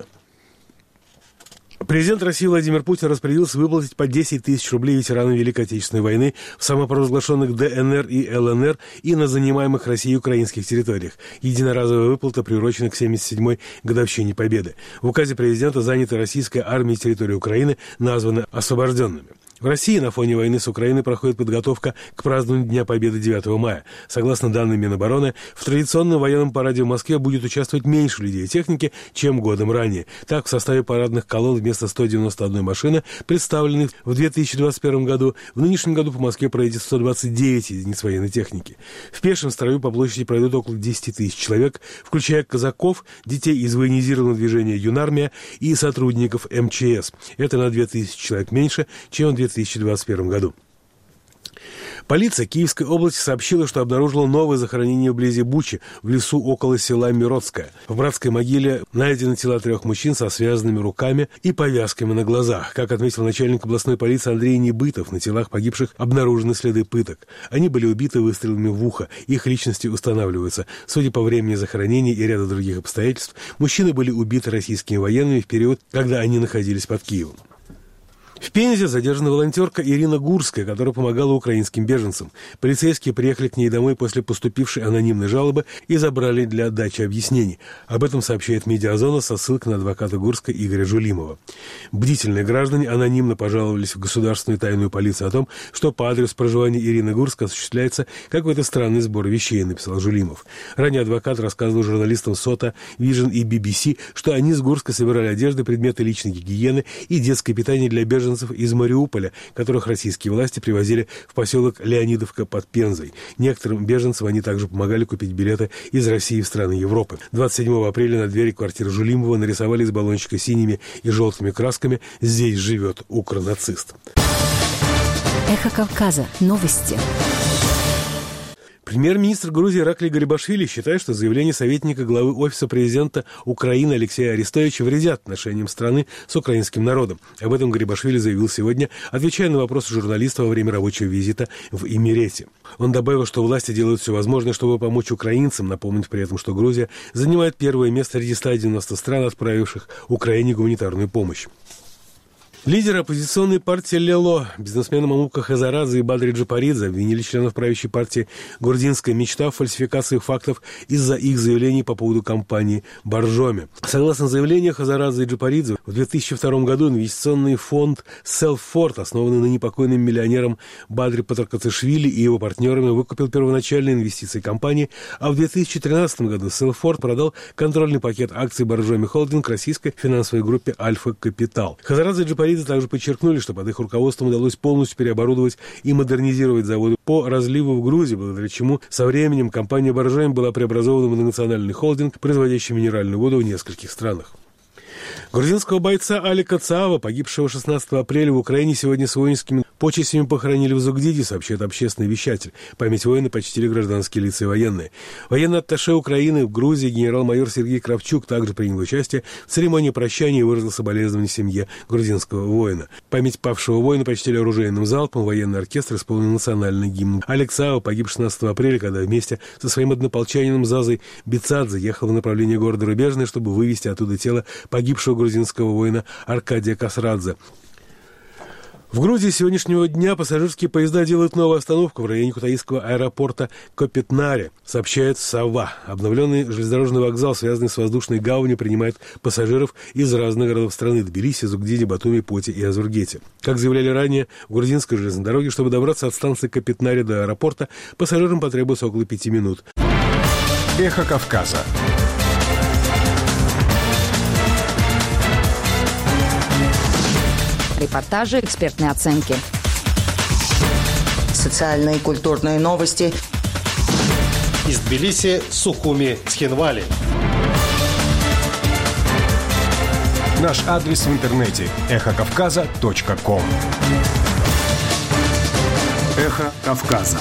Президент России Владимир Путин распорядился выплатить по десять тысяч рублей ветеранам Великой Отечественной войны в самопровозглашенных ДНР и ЛНР и на занимаемых Россией украинских территориях. Единоразовая выплата приурочена к семьдесят седьмой годовщине Победы. В указе президента заняты российской армией территории Украины названы освобожденными. В России на фоне войны с Украиной проходит подготовка к празднованию Дня Победы девятого мая. Согласно данным Минобороны, в традиционном военном параде в Москве будет участвовать меньше людей и техники, чем годом ранее. Так, в составе парадных колонн вместо ста девяноста одной машины, представленных в две тысячи двадцать первом году, в нынешнем году по Москве проедет сто двадцать девять единиц военной техники. В пешем строю по площади пройдут около десяти тысяч человек, включая казаков, детей из военизированного движения «Юнармия» и сотрудников эм че эс. Это на две тысячи человек меньше, чем в две тысячи двадцать первом году. Полиция Киевской области сообщила, что обнаружила новое захоронение вблизи Бучи, в лесу около села Миродское. В братской могиле найдены тела трех мужчин со связанными руками и повязками на глазах. Как отметил начальник областной полиции Андрей Небытов, на телах погибших обнаружены следы пыток. Они были убиты выстрелами в ухо. Их личности устанавливаются. Судя по времени захоронения и ряду других обстоятельств, мужчины были убиты российскими военными в период, когда они находились под Киевом. В Пензе задержана волонтерка Ирина Гурская, которая помогала украинским беженцам. Полицейские приехали к ней домой после поступившей анонимной жалобы и забрали для дачи объяснений. Об этом сообщает «Медиазона» со ссылкой на адвоката Гурской Игоря Жулимова. Бдительные граждане анонимно пожаловались в государственную тайную полицию о том, что по адресу проживания Ирины Гурской осуществляется какой-то странный сбор вещей, написал Жулимов. Ранее адвокат рассказывал журналистам Сота, Vision и би би си, что они с Гурской собирали одежды, предметы личной гигиены и детское питание для беженцев из Мариуполя, которых российские власти привозили в поселок Леонидовка под Пензой. Некоторым беженцам они также помогали купить билеты из России в страны Европы. двадцать седьмого апреля на двери квартиры Жулимова нарисовали из баллончика синими и желтыми красками «Здесь живет укронацист». Эхо Кавказа. Новости. Премьер-министр Грузии Ираклий Гарибашвили считает, что заявления советника главы Офиса президента Украины Алексея Арестовича вредят отношениям страны с украинским народом. Об этом Гарибашвили заявил сегодня, отвечая на вопросы журналистов во время рабочего визита в Эмирете. Он добавил, что власти делают все возможное, чтобы помочь украинцам, напомнив при этом, что Грузия занимает первое место среди ста девяноста стран, отправивших Украине гуманитарную помощь. Лидеры оппозиционной партии «Лело», бизнесмены Мамука Хазарадзе и Бадри Джапаридзе обвинили членов правящей партии «Гурдинская мечта» в фальсификации фактов из-за их заявлений по поводу кампании «Боржоми». Согласно заявлению Хазарадзе и Джапаридзе, в две тысячи втором году инвестиционный фонд «Селфорд», основанный ныне покойным миллионером Бадри Патракацишвили и его партнерами, выкупил первоначальные инвестиции компании, а в две тысячи тринадцатом году «Селфорд» продал контрольный пакет акций «Боржоми Холдинг» российской финансовой группе «Альфа Капитал». Хазарадзе и Джапаридзе также подчеркнули, что под их руководством удалось полностью переоборудовать и модернизировать заводы по разливу в Грузии, благодаря чему со временем компания «Боржоми» была преобразована в многонациональный холдинг, производящий минеральную воду в нескольких странах. Грузинского бойца Алика Цаава, погибшего шестнадцатого апреля в Украине, сегодня с воинскими почестями похоронили в Зугдиде, сообщает общественный вещатель. Память воина почтили гражданские лица и военные. Военный атташе Украины в Грузии генерал-майор Сергей Кравчук также принял участие в церемонии прощания и выразил соболезнования семье грузинского воина. Память павшего воина почтили оружейным залпом, военный оркестр исполнил национальный гимн. Алик Цаава погиб шестнадцатого апреля, когда вместе со своим однополчанином Зазой Бицадзе ехал в направлении города Рубежное, чтобы вывести оттуда тело погибшего грузинского воина Аркадия Касрадзе. В Грузии с сегодняшнего дня пассажирские поезда делают новую остановку в районе кутаисского аэропорта Копитнаре, сообщает САВА. Обновленный железнодорожный вокзал, связанный с воздушной гаванью, принимает пассажиров из разных городов страны – Тбилиси, Зугдиде, Батуми, Поти и Азургете. Как заявляли ранее, в грузинской железной дороге, чтобы добраться от станции Копитнаре до аэропорта, пассажирам потребуется около пяти минут. Эхо Кавказа. Репортажи, экспертные оценки. Социальные и культурные новости. Из Тбилиси, Сухуми, Цхинвали. Наш адрес в интернете – эхо кавказа точка ком. Эхо Кавказа.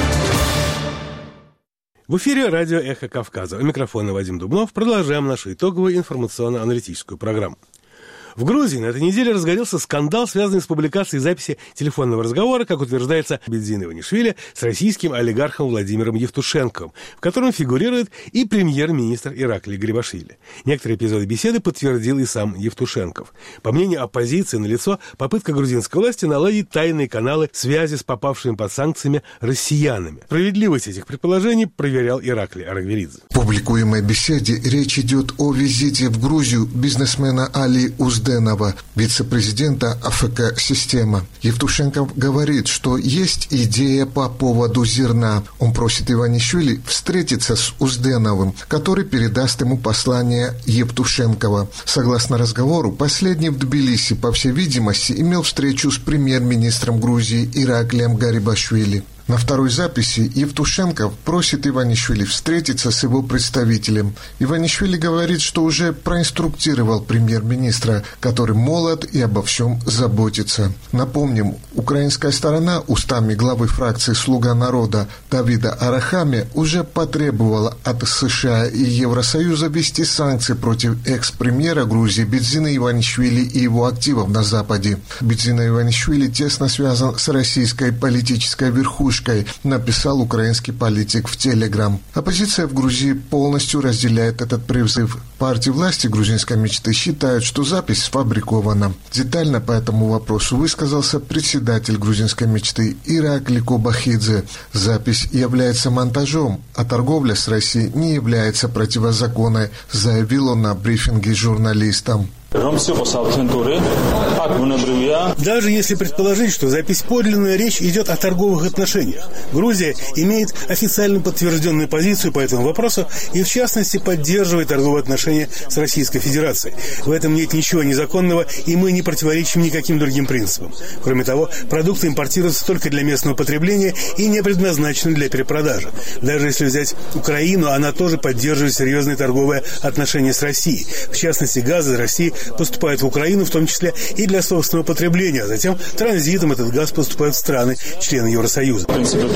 В эфире радио «Эхо Кавказа». У микрофона Вадим Дубнов. Продолжаем нашу итоговую информационно-аналитическую программу. В Грузии на этой неделе разгорелся скандал, связанный с публикацией записи телефонного разговора, как утверждается, Бедзина Иванишвили с российским олигархом Владимиром Евтушенковым, в котором фигурирует и премьер-министр Ираклий Гарибашвили. Некоторые эпизоды беседы подтвердил и сам Евтушенков. По мнению оппозиции, налицо попытка грузинской власти наладить тайные каналы связи с попавшими под санкциями россиянами. Справедливость этих предположений проверял Ираклий Арагверидзе. В публикуемой беседе речь идет о визите в Грузию бизнесмена Али Узденова, вице-президента АФК «Система». Евтушенков говорит, что есть идея по поводу зерна. Он просит Иванишвили встретиться с Узденовым, который передаст ему послание Евтушенкова. Согласно разговору, последний в Тбилиси, по всей видимости, имел встречу с премьер-министром Грузии Ираклием Гарибашвили. На второй записи Евтушенков просит Иванишвили встретиться с его представителем. Иванишвили говорит, что уже проинструктировал премьер-министра, который молод и обо всем заботится. Напомним, украинская сторона устами главы фракции «Слуга народа» Давида Арахами уже потребовала от США и Евросоюза ввести санкции против экс-премьера Грузии Бедзина Иванишвили и его активов на Западе. Бедзина Иванишвили тесно связан с российской политической верхушкой, написал украинский политик в Телеграм. Оппозиция в Грузии полностью разделяет этот призыв. Партии власти грузинской мечты считают, что запись сфабрикована. Детально по этому вопросу высказался председатель грузинской мечты Ираклий Кобахидзе. Запись является монтажом, а торговля с Россией не является противозаконной, заявил он на брифинге журналистам. Даже если предположить, что запись подлинная, речь идет о торговых отношениях. Грузия имеет официально подтвержденную позицию по этому вопросу и, в частности, поддерживает торговые отношения с Российской Федерацией. В этом нет ничего незаконного, и мы не противоречим никаким другим принципам. Кроме того, продукты импортируются только для местного потребления и не предназначены для перепродажи. Даже если взять Украину, она тоже поддерживает серьезные торговые отношения с Россией. В частности, газ из России поступает в Украину, в том числе и для собственного потребления, а затем транзитом этот газ поступает в страны, члены Евросоюза.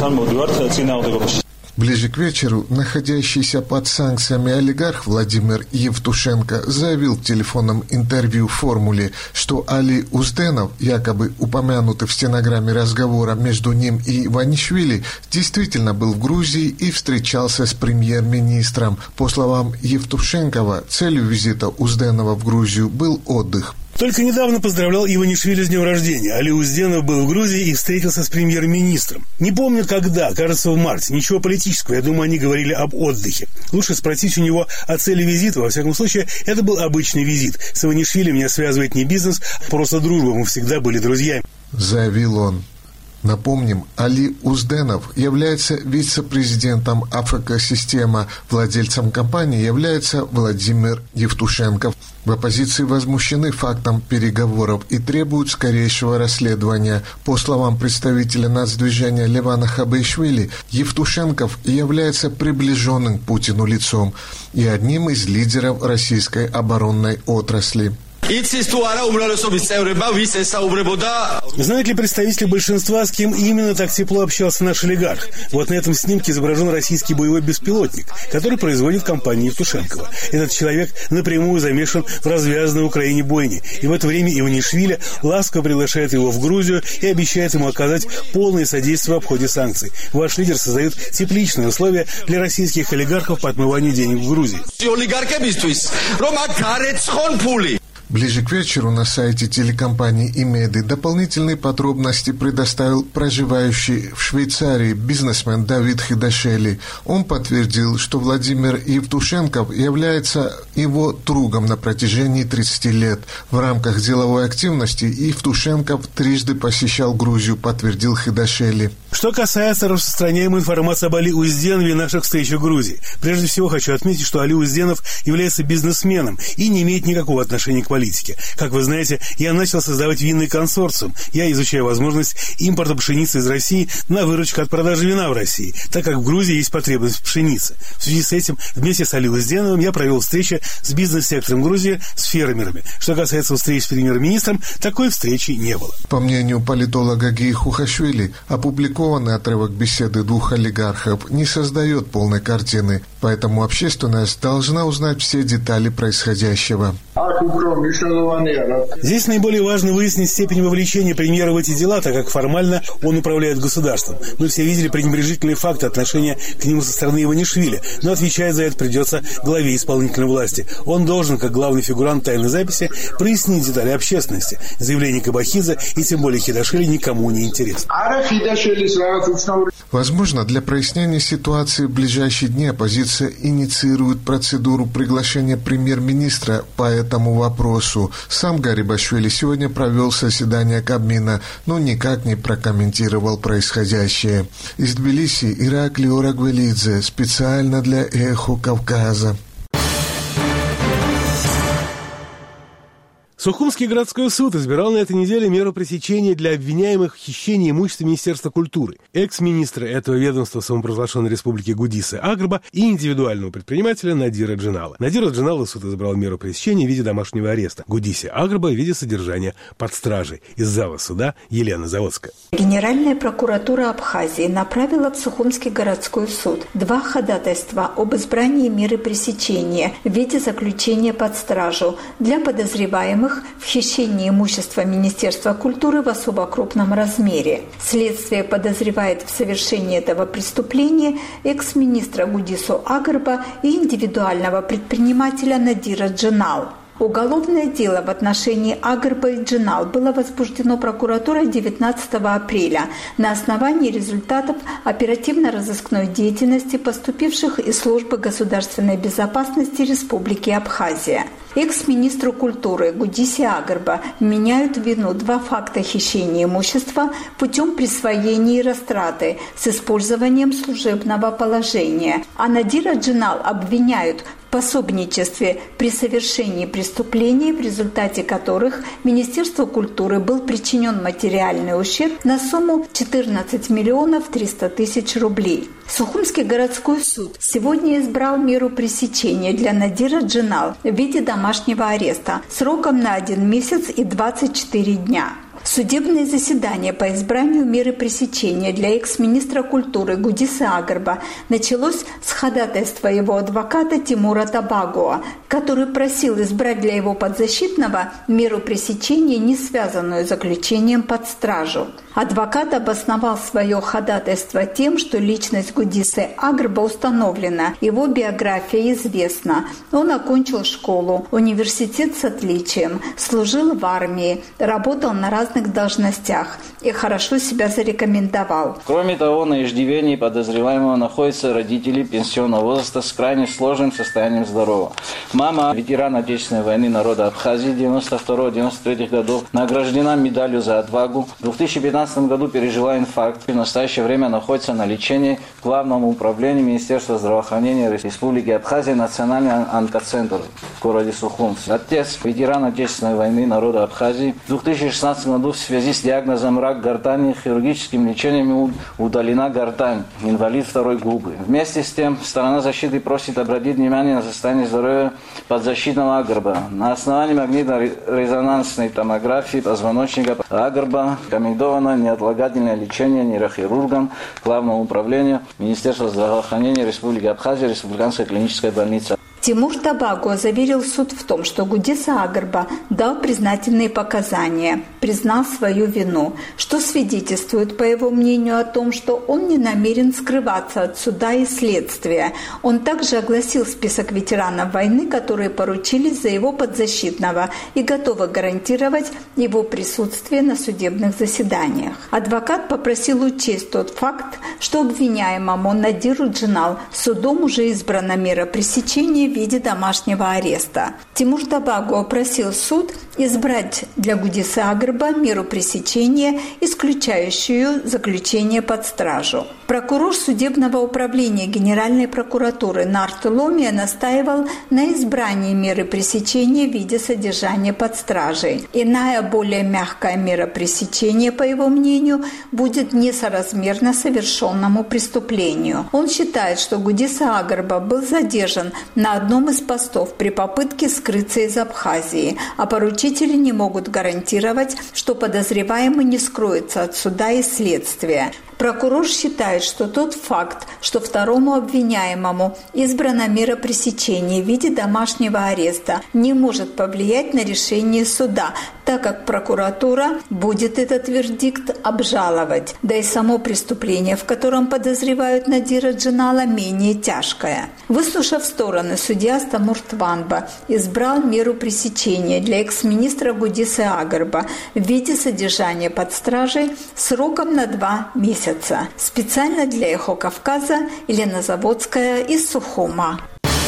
Ближе к вечеру находящийся под санкциями олигарх Владимир Евтушенко заявил в телефонном интервью в «Формуле», что Али Узденов, якобы упомянутый в стенограмме разговора между ним и Иванишвили, действительно был в Грузии и встречался с премьер-министром. По словам Евтушенкова, целью визита Узденова в Грузию был отдых. Только недавно поздравлял Иванишвили с днем рождения. Али Узденов был в Грузии и встретился с премьер-министром. Не помню когда, кажется, в марте. Ничего политического, я думаю, они говорили об отдыхе. Лучше спросить у него о цели визита. Во всяком случае, это был обычный визит. С Иванишвили меня связывает не бизнес, а просто дружба. Мы всегда были друзьями. Заявил он. Напомним, Али Узденов является вице-президентом АФК «Система». Владельцем компании является Владимир Евтушенков. В оппозиции возмущены фактом переговоров и требуют скорейшего расследования. По словам представителя нацдвижения Левана Хабишвили, Евтушенков является приближенным к Путину лицом и одним из лидеров российской оборонной отрасли. Знает ли представитель большинства, с кем именно так тепло общался наш олигарх? Вот на этом снимке изображен российский боевой беспилотник, который производит компания Евтушенкова. Этот человек напрямую замешан в развязанной в Украине бойне. И в это время Иванишвили ласково приглашает его в Грузию и обещает ему оказать полное содействие в обходе санкций. Ваш лидер создает тепличные условия для российских олигархов по отмыванию денег в Грузии. Ближе к вечеру на сайте телекомпании «Имеды» дополнительные подробности предоставил проживающий в Швейцарии бизнесмен Давид Хидашели. Он подтвердил, что Владимир Евтушенков является его другом на протяжении тридцати лет. В рамках деловой активности Евтушенков трижды посещал Грузию, подтвердил Хидашели. Что касается распространяемой информации об Али Узденове и наших встречах в Грузии, прежде всего хочу отметить, что Али Узденов является бизнесменом и не имеет никакого отношения к политике. Как вы знаете, я начал создавать винный консорциум. Я изучаю возможность импорта пшеницы из России на выручку от продажи вина в России, так как в Грузии есть потребность в пшенице. В связи с этим вместе с Али Узденовым я провел встречи с бизнес-сектором Грузии, с фермерами. Что касается встреч с премьер-министром, такой встречи не было. По мнению политолога Гии Хухашвили, опубликованный отрывок беседы двух олигархов не создает полной картины, поэтому общественность должна узнать все детали происходящего. Здесь наиболее важно выяснить степень вовлечения премьера в эти дела, так как формально он управляет государством. Мы все видели пренебрежительные факты отношения к нему со стороны Иванишвили, но отвечать за это придется главе исполнительной власти. Он должен, как главный фигурант тайной записи, прояснить детали общественности. Заявление Кабахидзе и тем более Хидашели никому не интересно. Возможно, для прояснения ситуации в ближайшие дни оппозиция инициирует процедуру приглашения премьер-министра по этому вопросу. Сам Гарибашвили сегодня провел заседание Кабмина, но никак не прокомментировал происходящее. Из Тбилиси Ираклий Орагвелидзе, специально для «Эхо Кавказа». Сухумский городской суд избирал на этой неделе меру пресечения для обвиняемых в хищении имущества Министерства культуры, экс-министра этого ведомства самопровозглашенной республики Гудисы Агрба и индивидуального предпринимателя Надира Джинала. Надира Джинала суд избрал меру пресечения в виде домашнего ареста, Гудисе Агрба в виде содержания под стражей. Из зала суда Елена Заводская. Генеральная прокуратура Абхазии направила в Сухумский городской суд два ходатайства об избрании меры пресечения в виде заключения под стражу для подозреваемых в хищении имущества Министерства культуры в особо крупном размере. Следствие подозревает в совершении этого преступления экс-министра Гудису Агрба и индивидуального предпринимателя Надира Джинал. Уголовное дело в отношении Агрба и Джинал было возбуждено прокуратурой девятнадцатого апреля на основании результатов оперативно-розыскной деятельности, поступивших из Службы государственной безопасности Республики Абхазия. Экс-министру культуры Гудисе Агрба вменяют в вину два факта хищения имущества путем присвоения и растраты с использованием служебного положения, а Надира Джинал обвиняют в пособничестве при совершении преступлений, в результате которых Министерству культуры был причинен материальный ущерб на сумму четырнадцать миллионов триста тысяч рублей. Сухумский городской суд сегодня избрал меру пресечения для Надира Джинал в виде домашнего ареста сроком на один месяц и двадцать четыре дня. Судебное заседание по избранию меры пресечения для экс-министра культуры Гудиса Агрба началось с ходатайства его адвоката Тимура Табагуа, который просил избрать для его подзащитного меру пресечения, не связанную с заключением под стражу. Адвокат обосновал свое ходатайство тем, что личность Гудисы Агрба установлена, его биография известна. Он окончил школу, университет с отличием, служил в армии, работал на разных должностях и хорошо себя зарекомендовал. Кроме того, на иждивении подозреваемого находятся родители пенсионного возраста с крайне сложным состоянием здоровья. Мама, ветеран Отечественной войны народа Абхазии девяносто второго — девяносто третьего годов, награждена медалью за отвагу. В две тысячи пятнадцатом году пережила инфаркт. В настоящее время находится на лечении в Главном управлении Министерства здравоохранения Республики Абхазия, Национальный онкоцентр в городе Сухум. Отец, ветеран Отечественной войны народа Абхазии, в две тысячи шестнадцатом году году в связи с диагнозом рак гортани хирургическим лечением удалена гортань, инвалид второй группы. Вместе с тем, сторона защиты просит обратить внимание на состояние здоровья подзащитного Агрба. На основании магнитно-резонансной томографии позвоночника Агрба рекомендовано неотлагательное лечение нейрохирургом Главного управления Министерства здравоохранения Республики Абхазия, Республиканской клинической больницы. Тимур Табаго заверил суд в том, что Гудиса Агрба дал признательные показания, признал свою вину, что свидетельствует, по его мнению, о том, что он не намерен скрываться от суда и следствия. Он также огласил список ветеранов войны, которые поручились за его подзащитного и готовы гарантировать его присутствие на судебных заседаниях. Адвокат попросил учесть тот факт, что обвиняемому Надиру Джинал судом уже избрана мера пресечения в виде домашнего ареста. Тимур Табаго просил суд избрать для Гудиса Агрба меру пресечения, исключающую заключение под стражу. Прокурор судебного управления Генеральной прокуратуры Нарт Ломия настаивал на избрании меры пресечения в виде содержания под стражей. Иная, более мягкая мера пресечения, по его мнению, будет несоразмерна совершенному преступлению. Он считает, что Гудиса Агрба был задержан на одном из постов при попытке скрыться из Абхазии, а поручители не могут гарантировать, что подозреваемый не скроется от суда и следствия. Прокурор считает, что тот факт, что второму обвиняемому избрана мера пресечения в виде домашнего ареста, не может повлиять на решение суда, так как прокуратура будет этот вердикт обжаловать. Да и само преступление, в котором подозревают Надира Джинала, менее тяжкое. Выслушав стороны, судья Стамур Тванба избрал меру пресечения для экс-министра Гудисы Агрба в виде содержания под стражей сроком на два месяца. Специально для «Эхо Кавказа» Елена Заводская из Сухума.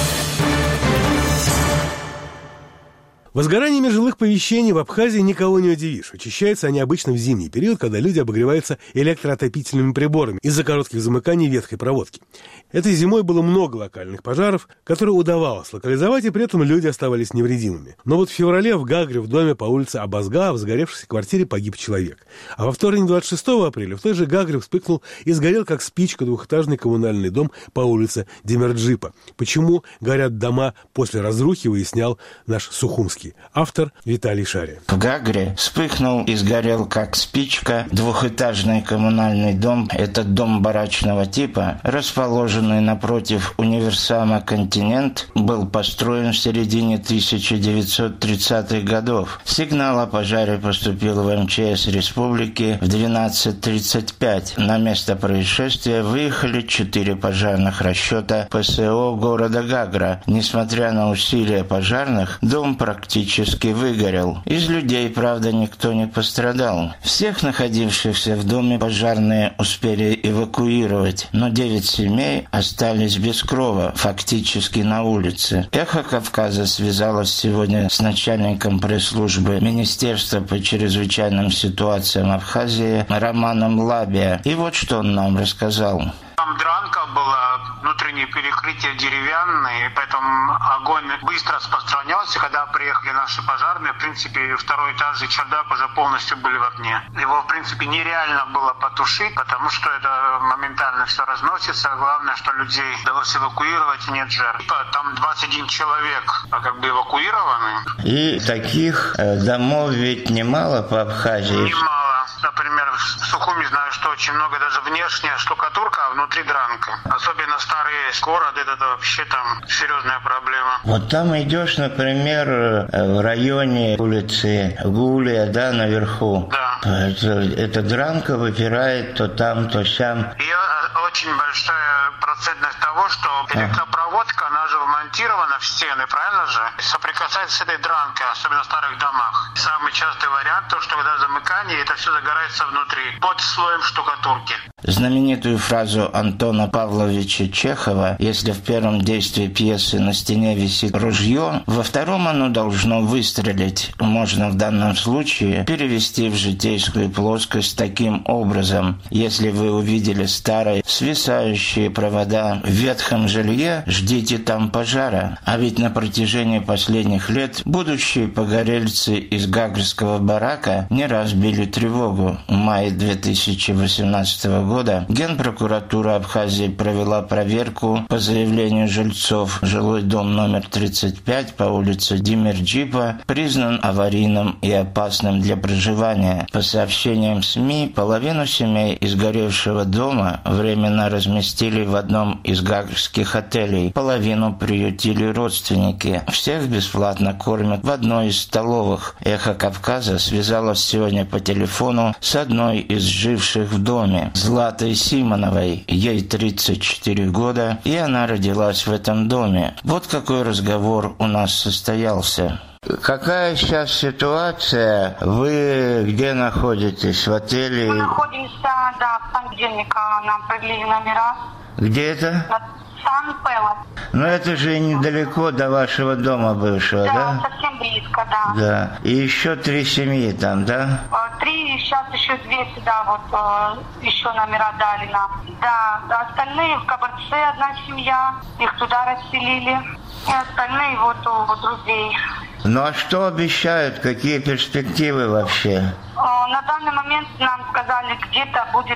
Возгораниями жилых помещений в Абхазии никого не удивишь. Очищаются они обычно в зимний период, когда люди обогреваются электроотопительными приборами из-за коротких замыканий ветхой проводки. Этой зимой было много локальных пожаров, которые удавалось локализовать, и при этом люди оставались невредимыми. Но вот в феврале в Гагре в доме по улице Абазга в сгоревшейся квартире погиб человек. А во вторник двадцать шестого апреля в той же Гагре вспыхнул и сгорел как спичка двухэтажный коммунальный дом по улице Демерджипа. Почему горят дома после разрухи, выяснял наш сухумский автор Виталий Шария. В Гагре вспыхнул и сгорел как спичка двухэтажный коммунальный дом. Этот дом барачного типа, расположенный напротив универсама «Континент», был построен в середине тысяча девятьсот тридцатых годов. Сигнал о пожаре поступил в эм че эс республики в двенадцать тридцать пять. На место происшествия выехали четыре пожарных расчета пэ эс о города Гагра. Несмотря на усилия пожарных, дом практически Практически выгорел. Из людей, правда, никто не пострадал. Всех находившихся в доме пожарные успели эвакуировать, но девять семей остались без крова, фактически на улице. «Эхо Кавказа» связалось сегодня с начальником пресс-службы Министерства по чрезвычайным ситуациям Абхазии Романом Лабия. И вот что он нам рассказал. Там дранка была, внутреннее перекрытие деревянное, поэтому огонь быстро распространялся. Когда приехали наши пожарные, в принципе, второй этаж и чердак уже полностью были в огне. Его, в принципе, нереально было потушить, потому что это моментально все разносится. Главное, что людей удалось эвакуировать, нет жертв. Там двадцать один человек как бы эвакуированы. И таких домов ведь немало по Абхазии? Немало. Например, в Сухуми знаю, что очень много даже внешняя штукатурка, а внутри дранка. Особенно старый город, это вообще там серьезная проблема. Вот там идешь, например, в районе улицы Гулия, да, наверху. Да. Это, эта дранка выпирает то там, то сям. И очень большая процентность того, что электропроводка, она же вмонтирована в стены, правильно же? Соприкасается с этой дранкой, особенно в старых домах. Самый частый вариант, то, что когда замыкание, это все загорается внутри, под слоем штукатурки. Знаменитую фразу Антона Павловича Чехова «Если в первом действии пьесы на стене висит ружье, во втором оно должно выстрелить» можно в данном случае перевести в житейскую плоскость таким образом. Если вы увидели старые свисающие провода в ветхом жилье, ждите там пожара. А ведь на протяжении последних лет будущие погорельцы из Гагрского барака не раз били тревогу. В мае две тысячи восемнадцатого года Генпрокуратура Абхазии провела проверку по заявлению жильцов. Жилой дом номер тридцать пять по улице Димирджипа признан аварийным и опасным для проживания. По сообщениям СМИ, половину семей из горевшего дома временно разместили в одном из гагрских отелей, половину приютили родственники. Всех бесплатно кормят в одной из столовых. «Эхо Кавказа» связалась сегодня по телефону с одной из живших в доме, Златой Симоновой. Ей тридцать четыре года, и она родилась в этом доме. Вот какой разговор у нас состоялся. Какая сейчас ситуация? Вы где находитесь? В отеле? Мы находимся, да, в понедельник нам провели номера. Где это? Сан-Пелос. Ну это же недалеко до вашего дома бывшего, да? Да, совсем близко, да. Да. И еще три семьи там, да? Три, сейчас еще две сюда вот еще номера дали нам. Да, остальные в Кабарце одна семья, их туда расселили. И остальные вот у друзей. Ну а что обещают? Какие перспективы вообще? На данный момент нам сказали, где-то будет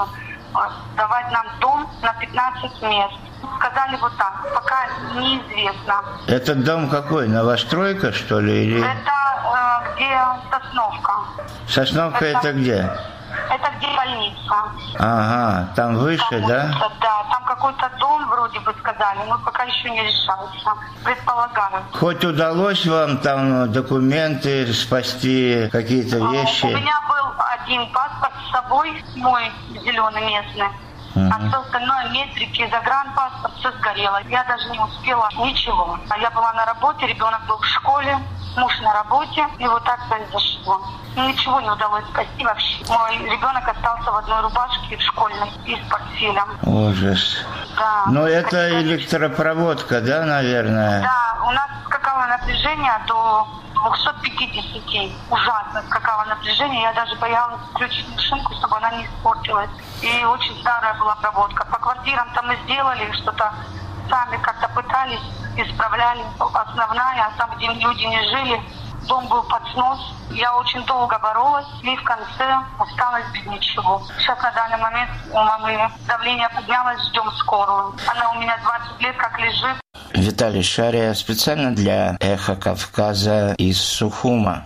давать нам дом на пятнадцать мест. Сказали вот так, пока неизвестно. Этот дом какой? Новостройка, что ли? Или... Это э, где Сосновка. Сосновка это, это где? Это где больница. Ага, там выше, там, да? Да, там какой-то дом вроде бы сказали, но пока еще не решается. Предполагаю. Хоть удалось вам там документы спасти, какие-то вещи? У меня был один паспорт с собой, мой зеленый местный. Uh-huh. А все остальное, метрики, загранпаспорт, все сгорело. Я даже не успела ничего. А я была на работе, ребенок был в школе, муж на работе, и вот так произошло. Ничего не удалось спасти вообще. Мой ребенок остался в одной рубашке в школьной и с портфелем. Ужас. Да. Но это электропроводка, да, наверное? Да, у нас скакало напряжение до двести пятьдесят. Ужасно скакало напряжение. Я даже боялась включить машинку, чтобы она не испортилась. И очень старая была проводка. По квартирам-то мы сделали что-то, сами как-то пытались, исправляли. Основная, а там, где люди не жили, дом был под снос. Я очень долго боролась, и в конце осталась без ничего. Сейчас на данный момент у мамы давление поднялось, ждем скорую. Она у меня двадцать лет как лежит. Виталий Шария специально для «Эхо Кавказа» из Сухума.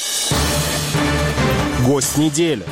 Гость недели.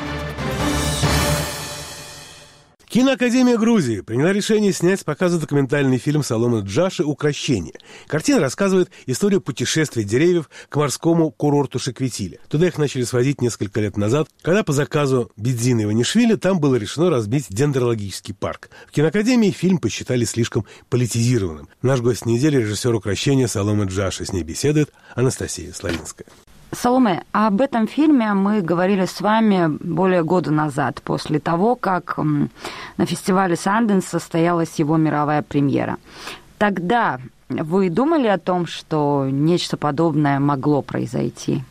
Киноакадемия Грузии приняла решение снять с показа документальный фильм Саломы Джаши «Укрощение». Картина рассказывает историю путешествия деревьев к морскому курорту Шикветиле. Туда их начали свозить несколько лет назад, когда по заказу Бедзина Иванишвили там было решено разбить дендрологический парк. В киноакадемии фильм посчитали слишком политизированным. Наш гость недели — режиссер «Укрощения» Салома Джаши. С ней беседует Анастасия Славинская. Саломе, об этом фильме мы говорили с вами более года назад, после того, как на фестивале Санденс состоялась его мировая премьера. Тогда вы думали о том, что нечто подобное могло произойти?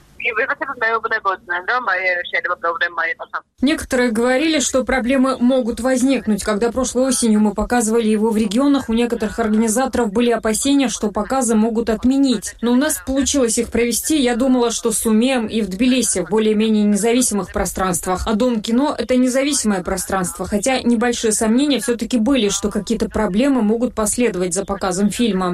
Некоторые говорили, что проблемы могут возникнуть. Когда прошлой осенью мы показывали его в регионах, у некоторых организаторов были опасения, что показы могут отменить. Но у нас получилось их провести. Я думала, что сумеем и в Тбилиси, в более-менее независимых пространствах. А Дом кино – это независимое пространство. Хотя небольшие сомнения все-таки были, что какие-то проблемы могут последовать за показом фильма.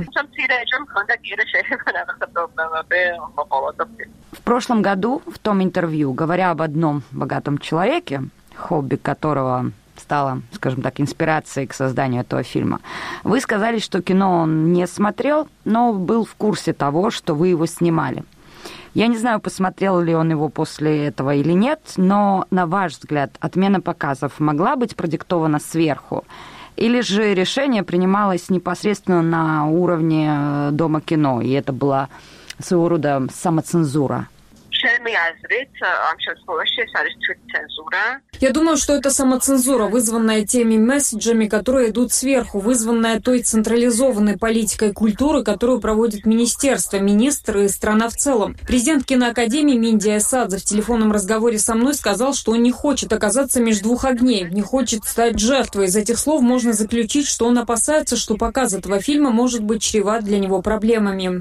В прошлом году в том интервью, говоря об одном богатом человеке, хобби которого стало, скажем так, инспирацией к созданию этого фильма, вы сказали, что кино он не смотрел, но был в курсе того, что вы его снимали. Я не знаю, посмотрел ли он его после этого или нет, но, на ваш взгляд, отмена показов могла быть продиктована сверху? Или же решение принималось непосредственно на уровне Дома кино, и это была своего рода самоцензура? Я думаю, что это самоцензура, вызванная теми месседжами, которые идут сверху, вызванная той централизованной политикой культуры, которую проводит министерство, министры и страна в целом. Президент киноакадемии Минди Эсадзе в телефонном разговоре со мной сказал, что он не хочет оказаться между двух огней, не хочет стать жертвой. Из этих слов можно заключить, что он опасается, что показ этого фильма может быть чреват для него проблемами.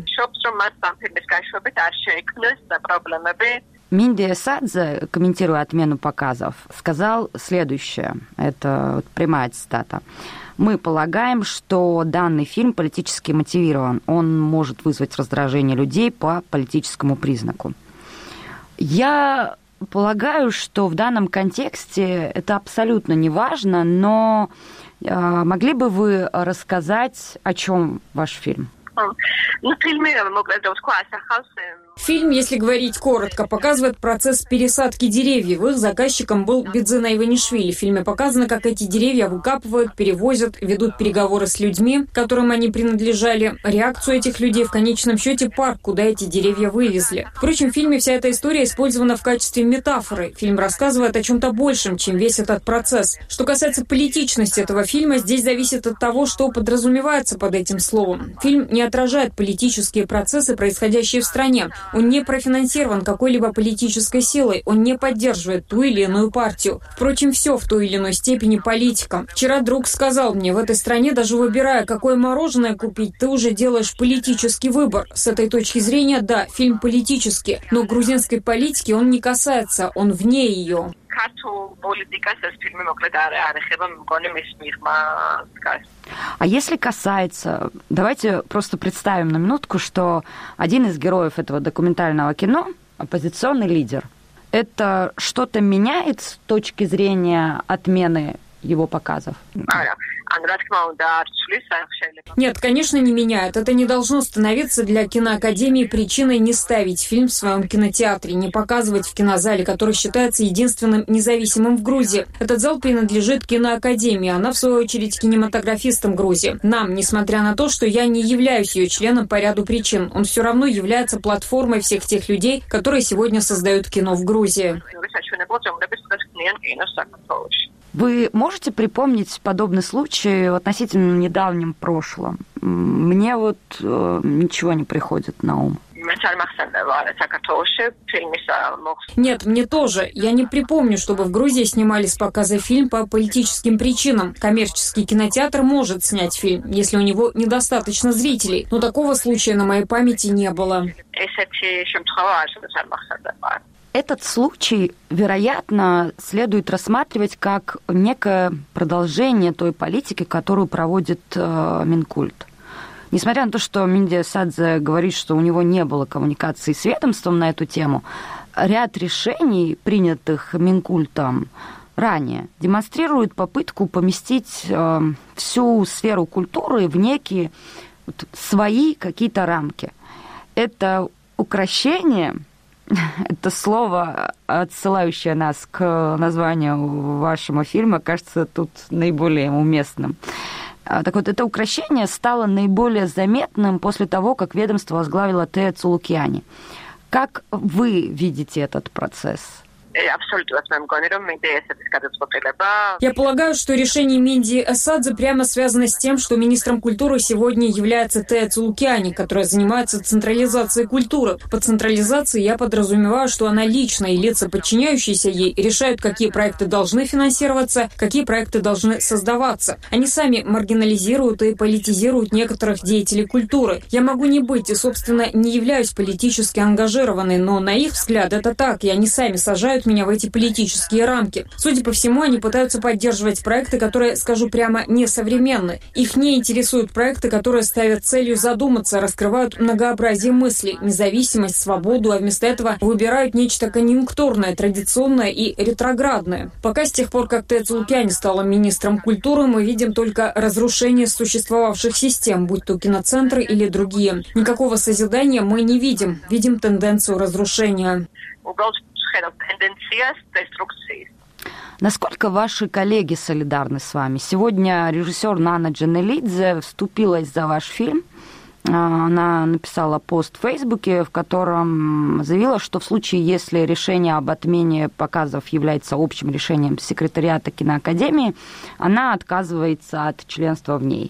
Минди Эсадзе, комментируя отмену показов, сказал следующее. Это вот прямая цитата. «Мы полагаем, что данный фильм политически мотивирован. Он может вызвать раздражение людей по политическому признаку». Я полагаю, что в данном контексте это абсолютно не важно, но э, могли бы вы рассказать, о чем ваш фильм? Фильм, если говорить коротко, показывает процесс пересадки деревьев. Их заказчиком был Бидзина Иванишвили. В фильме показано, как эти деревья выкапывают, перевозят, ведут переговоры с людьми, которым они принадлежали, реакцию этих людей, в конечном счете парк, куда эти деревья вывезли. Впрочем, в фильме вся эта история использована в качестве метафоры. Фильм рассказывает о чем-то большем, чем весь этот процесс. Что касается политичности этого фильма, здесь зависит от того, что подразумевается под этим словом. Фильм не отражает политические процессы, происходящие в стране. Он не профинансирован какой-либо политической силой, он не поддерживает ту или иную партию. Впрочем, все в той или иной степени политика. Вчера друг сказал мне, в этой стране, даже выбирая, какое мороженое купить, ты уже делаешь политический выбор. С этой точки зрения, да, фильм политический, но грузинской политики он не касается, он вне ее. А если касается, давайте просто представим на минутку, что один из героев этого документального кино – оппозиционный лидер. Это что-то меняет с точки зрения отмены его показов? Нет, конечно, не меняет. Это не должно становиться для киноакадемии причиной не ставить фильм в своем кинотеатре, не показывать в кинозале, который считается единственным независимым в Грузии. Этот зал принадлежит киноакадемии, она, в свою очередь, кинематографистам Грузии. Нам, несмотря на то, что я не являюсь ее членом по ряду причин, он все равно является платформой всех тех людей, которые сегодня создают кино в Грузии. Вы можете припомнить подобный случай в относительно недавнем прошлом? Мне вот э, ничего не приходит на ум. Нет, мне тоже. Я не припомню, чтобы в Грузии снимали с показа фильм по политическим причинам. Коммерческий кинотеатр может снять фильм, если у него недостаточно зрителей. Но такого случая на моей памяти не было. Этот случай, вероятно, следует рассматривать как некое продолжение той политики, которую проводит э, Минкульт. Несмотря на то, что Минди Эсадзе говорит, что у него не было коммуникации с ведомством на эту тему, ряд решений, принятых Минкультом ранее, демонстрирует попытку поместить э, всю сферу культуры в некие вот, свои какие-то рамки. Это укрощение... Это слово, отсылающее нас к названию вашего фильма, кажется тут наиболее уместным. Так вот, это укрощение стало наиболее заметным после того, как ведомство возглавила Тея Цулукьяни. Как вы видите этот процесс? Я полагаю, что решение Минди Эсадзе прямо связано с тем, что министром культуры сегодня является Тея Цулукьяни, которая занимается централизацией культуры. Под централизацией я подразумеваю, что она лично и лица, подчиняющиеся ей, решают, какие проекты должны финансироваться, какие проекты должны создаваться. Они сами маргинализируют и политизируют некоторых деятелей культуры. Я могу не быть и, собственно, не являюсь политически ангажированной, но на их взгляд это так, и они сами сажают меня в эти политические рамки. Судя по всему, они пытаются поддерживать проекты, которые, скажу прямо, несовременны. Их не интересуют проекты, которые ставят целью задуматься, раскрывают многообразие мыслей, независимость, свободу, а вместо этого выбирают нечто конъюнктурное, традиционное и ретроградное. Пока с тех пор, как Тея Цулукьяни стала министром культуры, мы видим только разрушение существовавших систем, будь то киноцентры или другие. Никакого созидания мы не видим. Видим тенденцию разрушения. Насколько ваши коллеги солидарны с вами? Сегодня режиссер Нана Джанелидзе вступилась за ваш фильм. Она написала пост в Фейсбуке, в котором заявила, что в случае, если решение об отмене показов является общим решением секретариата киноакадемии, она отказывается от членства в ней.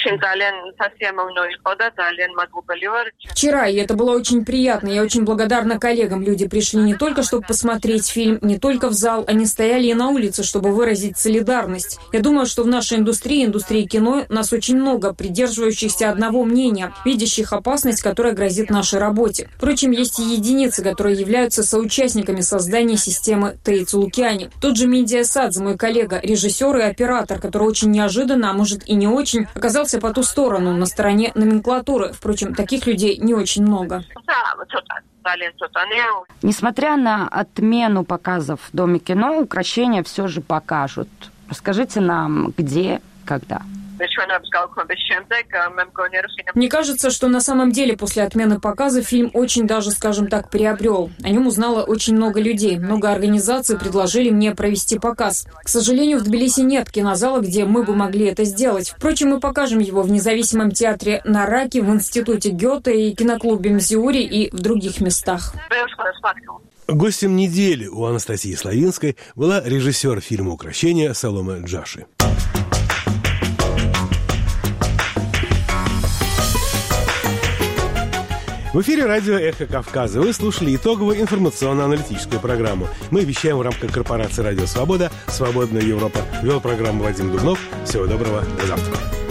Вчера, и это было очень приятно. Я очень благодарна коллегам. Люди пришли не только, чтобы посмотреть фильм, не только в зал, они стояли и на улице, чтобы выразить солидарность. Я думаю, что в нашей индустрии, индустрии кино, нас очень много, придерживающихся одного мнения, видящих опасность, которая грозит нашей работе. Впрочем, есть и единицы, которые являются соучастниками создания системы Тейцулукиани. Тот же Миндия Садзе, мой коллега, режиссер и оператор, который очень неожиданно, а может и не очень, оказался по ту сторону, на стороне номенклатуры. Впрочем, таких людей не очень много. Несмотря на отмену показов в Доме кино, укрощения все же покажут. Расскажите нам, где, когда. Мне кажется, что на самом деле после отмены показа фильм очень даже, скажем так, приобрел. О нем узнало очень много людей. Много организаций предложили мне провести показ. К сожалению, в Тбилиси нет кинозала, где мы бы могли это сделать. Впрочем, мы покажем его в независимом театре Нараки, в институте Гёте и киноклубе Мзиури и в других местах. Гостем недели у Анастасии Славинской была режиссер фильма «Укрощение» Саломе Джаши. В эфире радио «Эхо Кавказа». Вы слушали итоговую информационно-аналитическую программу. Мы вещаем в рамках корпорации «Радио Свобода». «Свободная Европа». Вел программу Вадим Дубнов. Всего доброго. До завтра.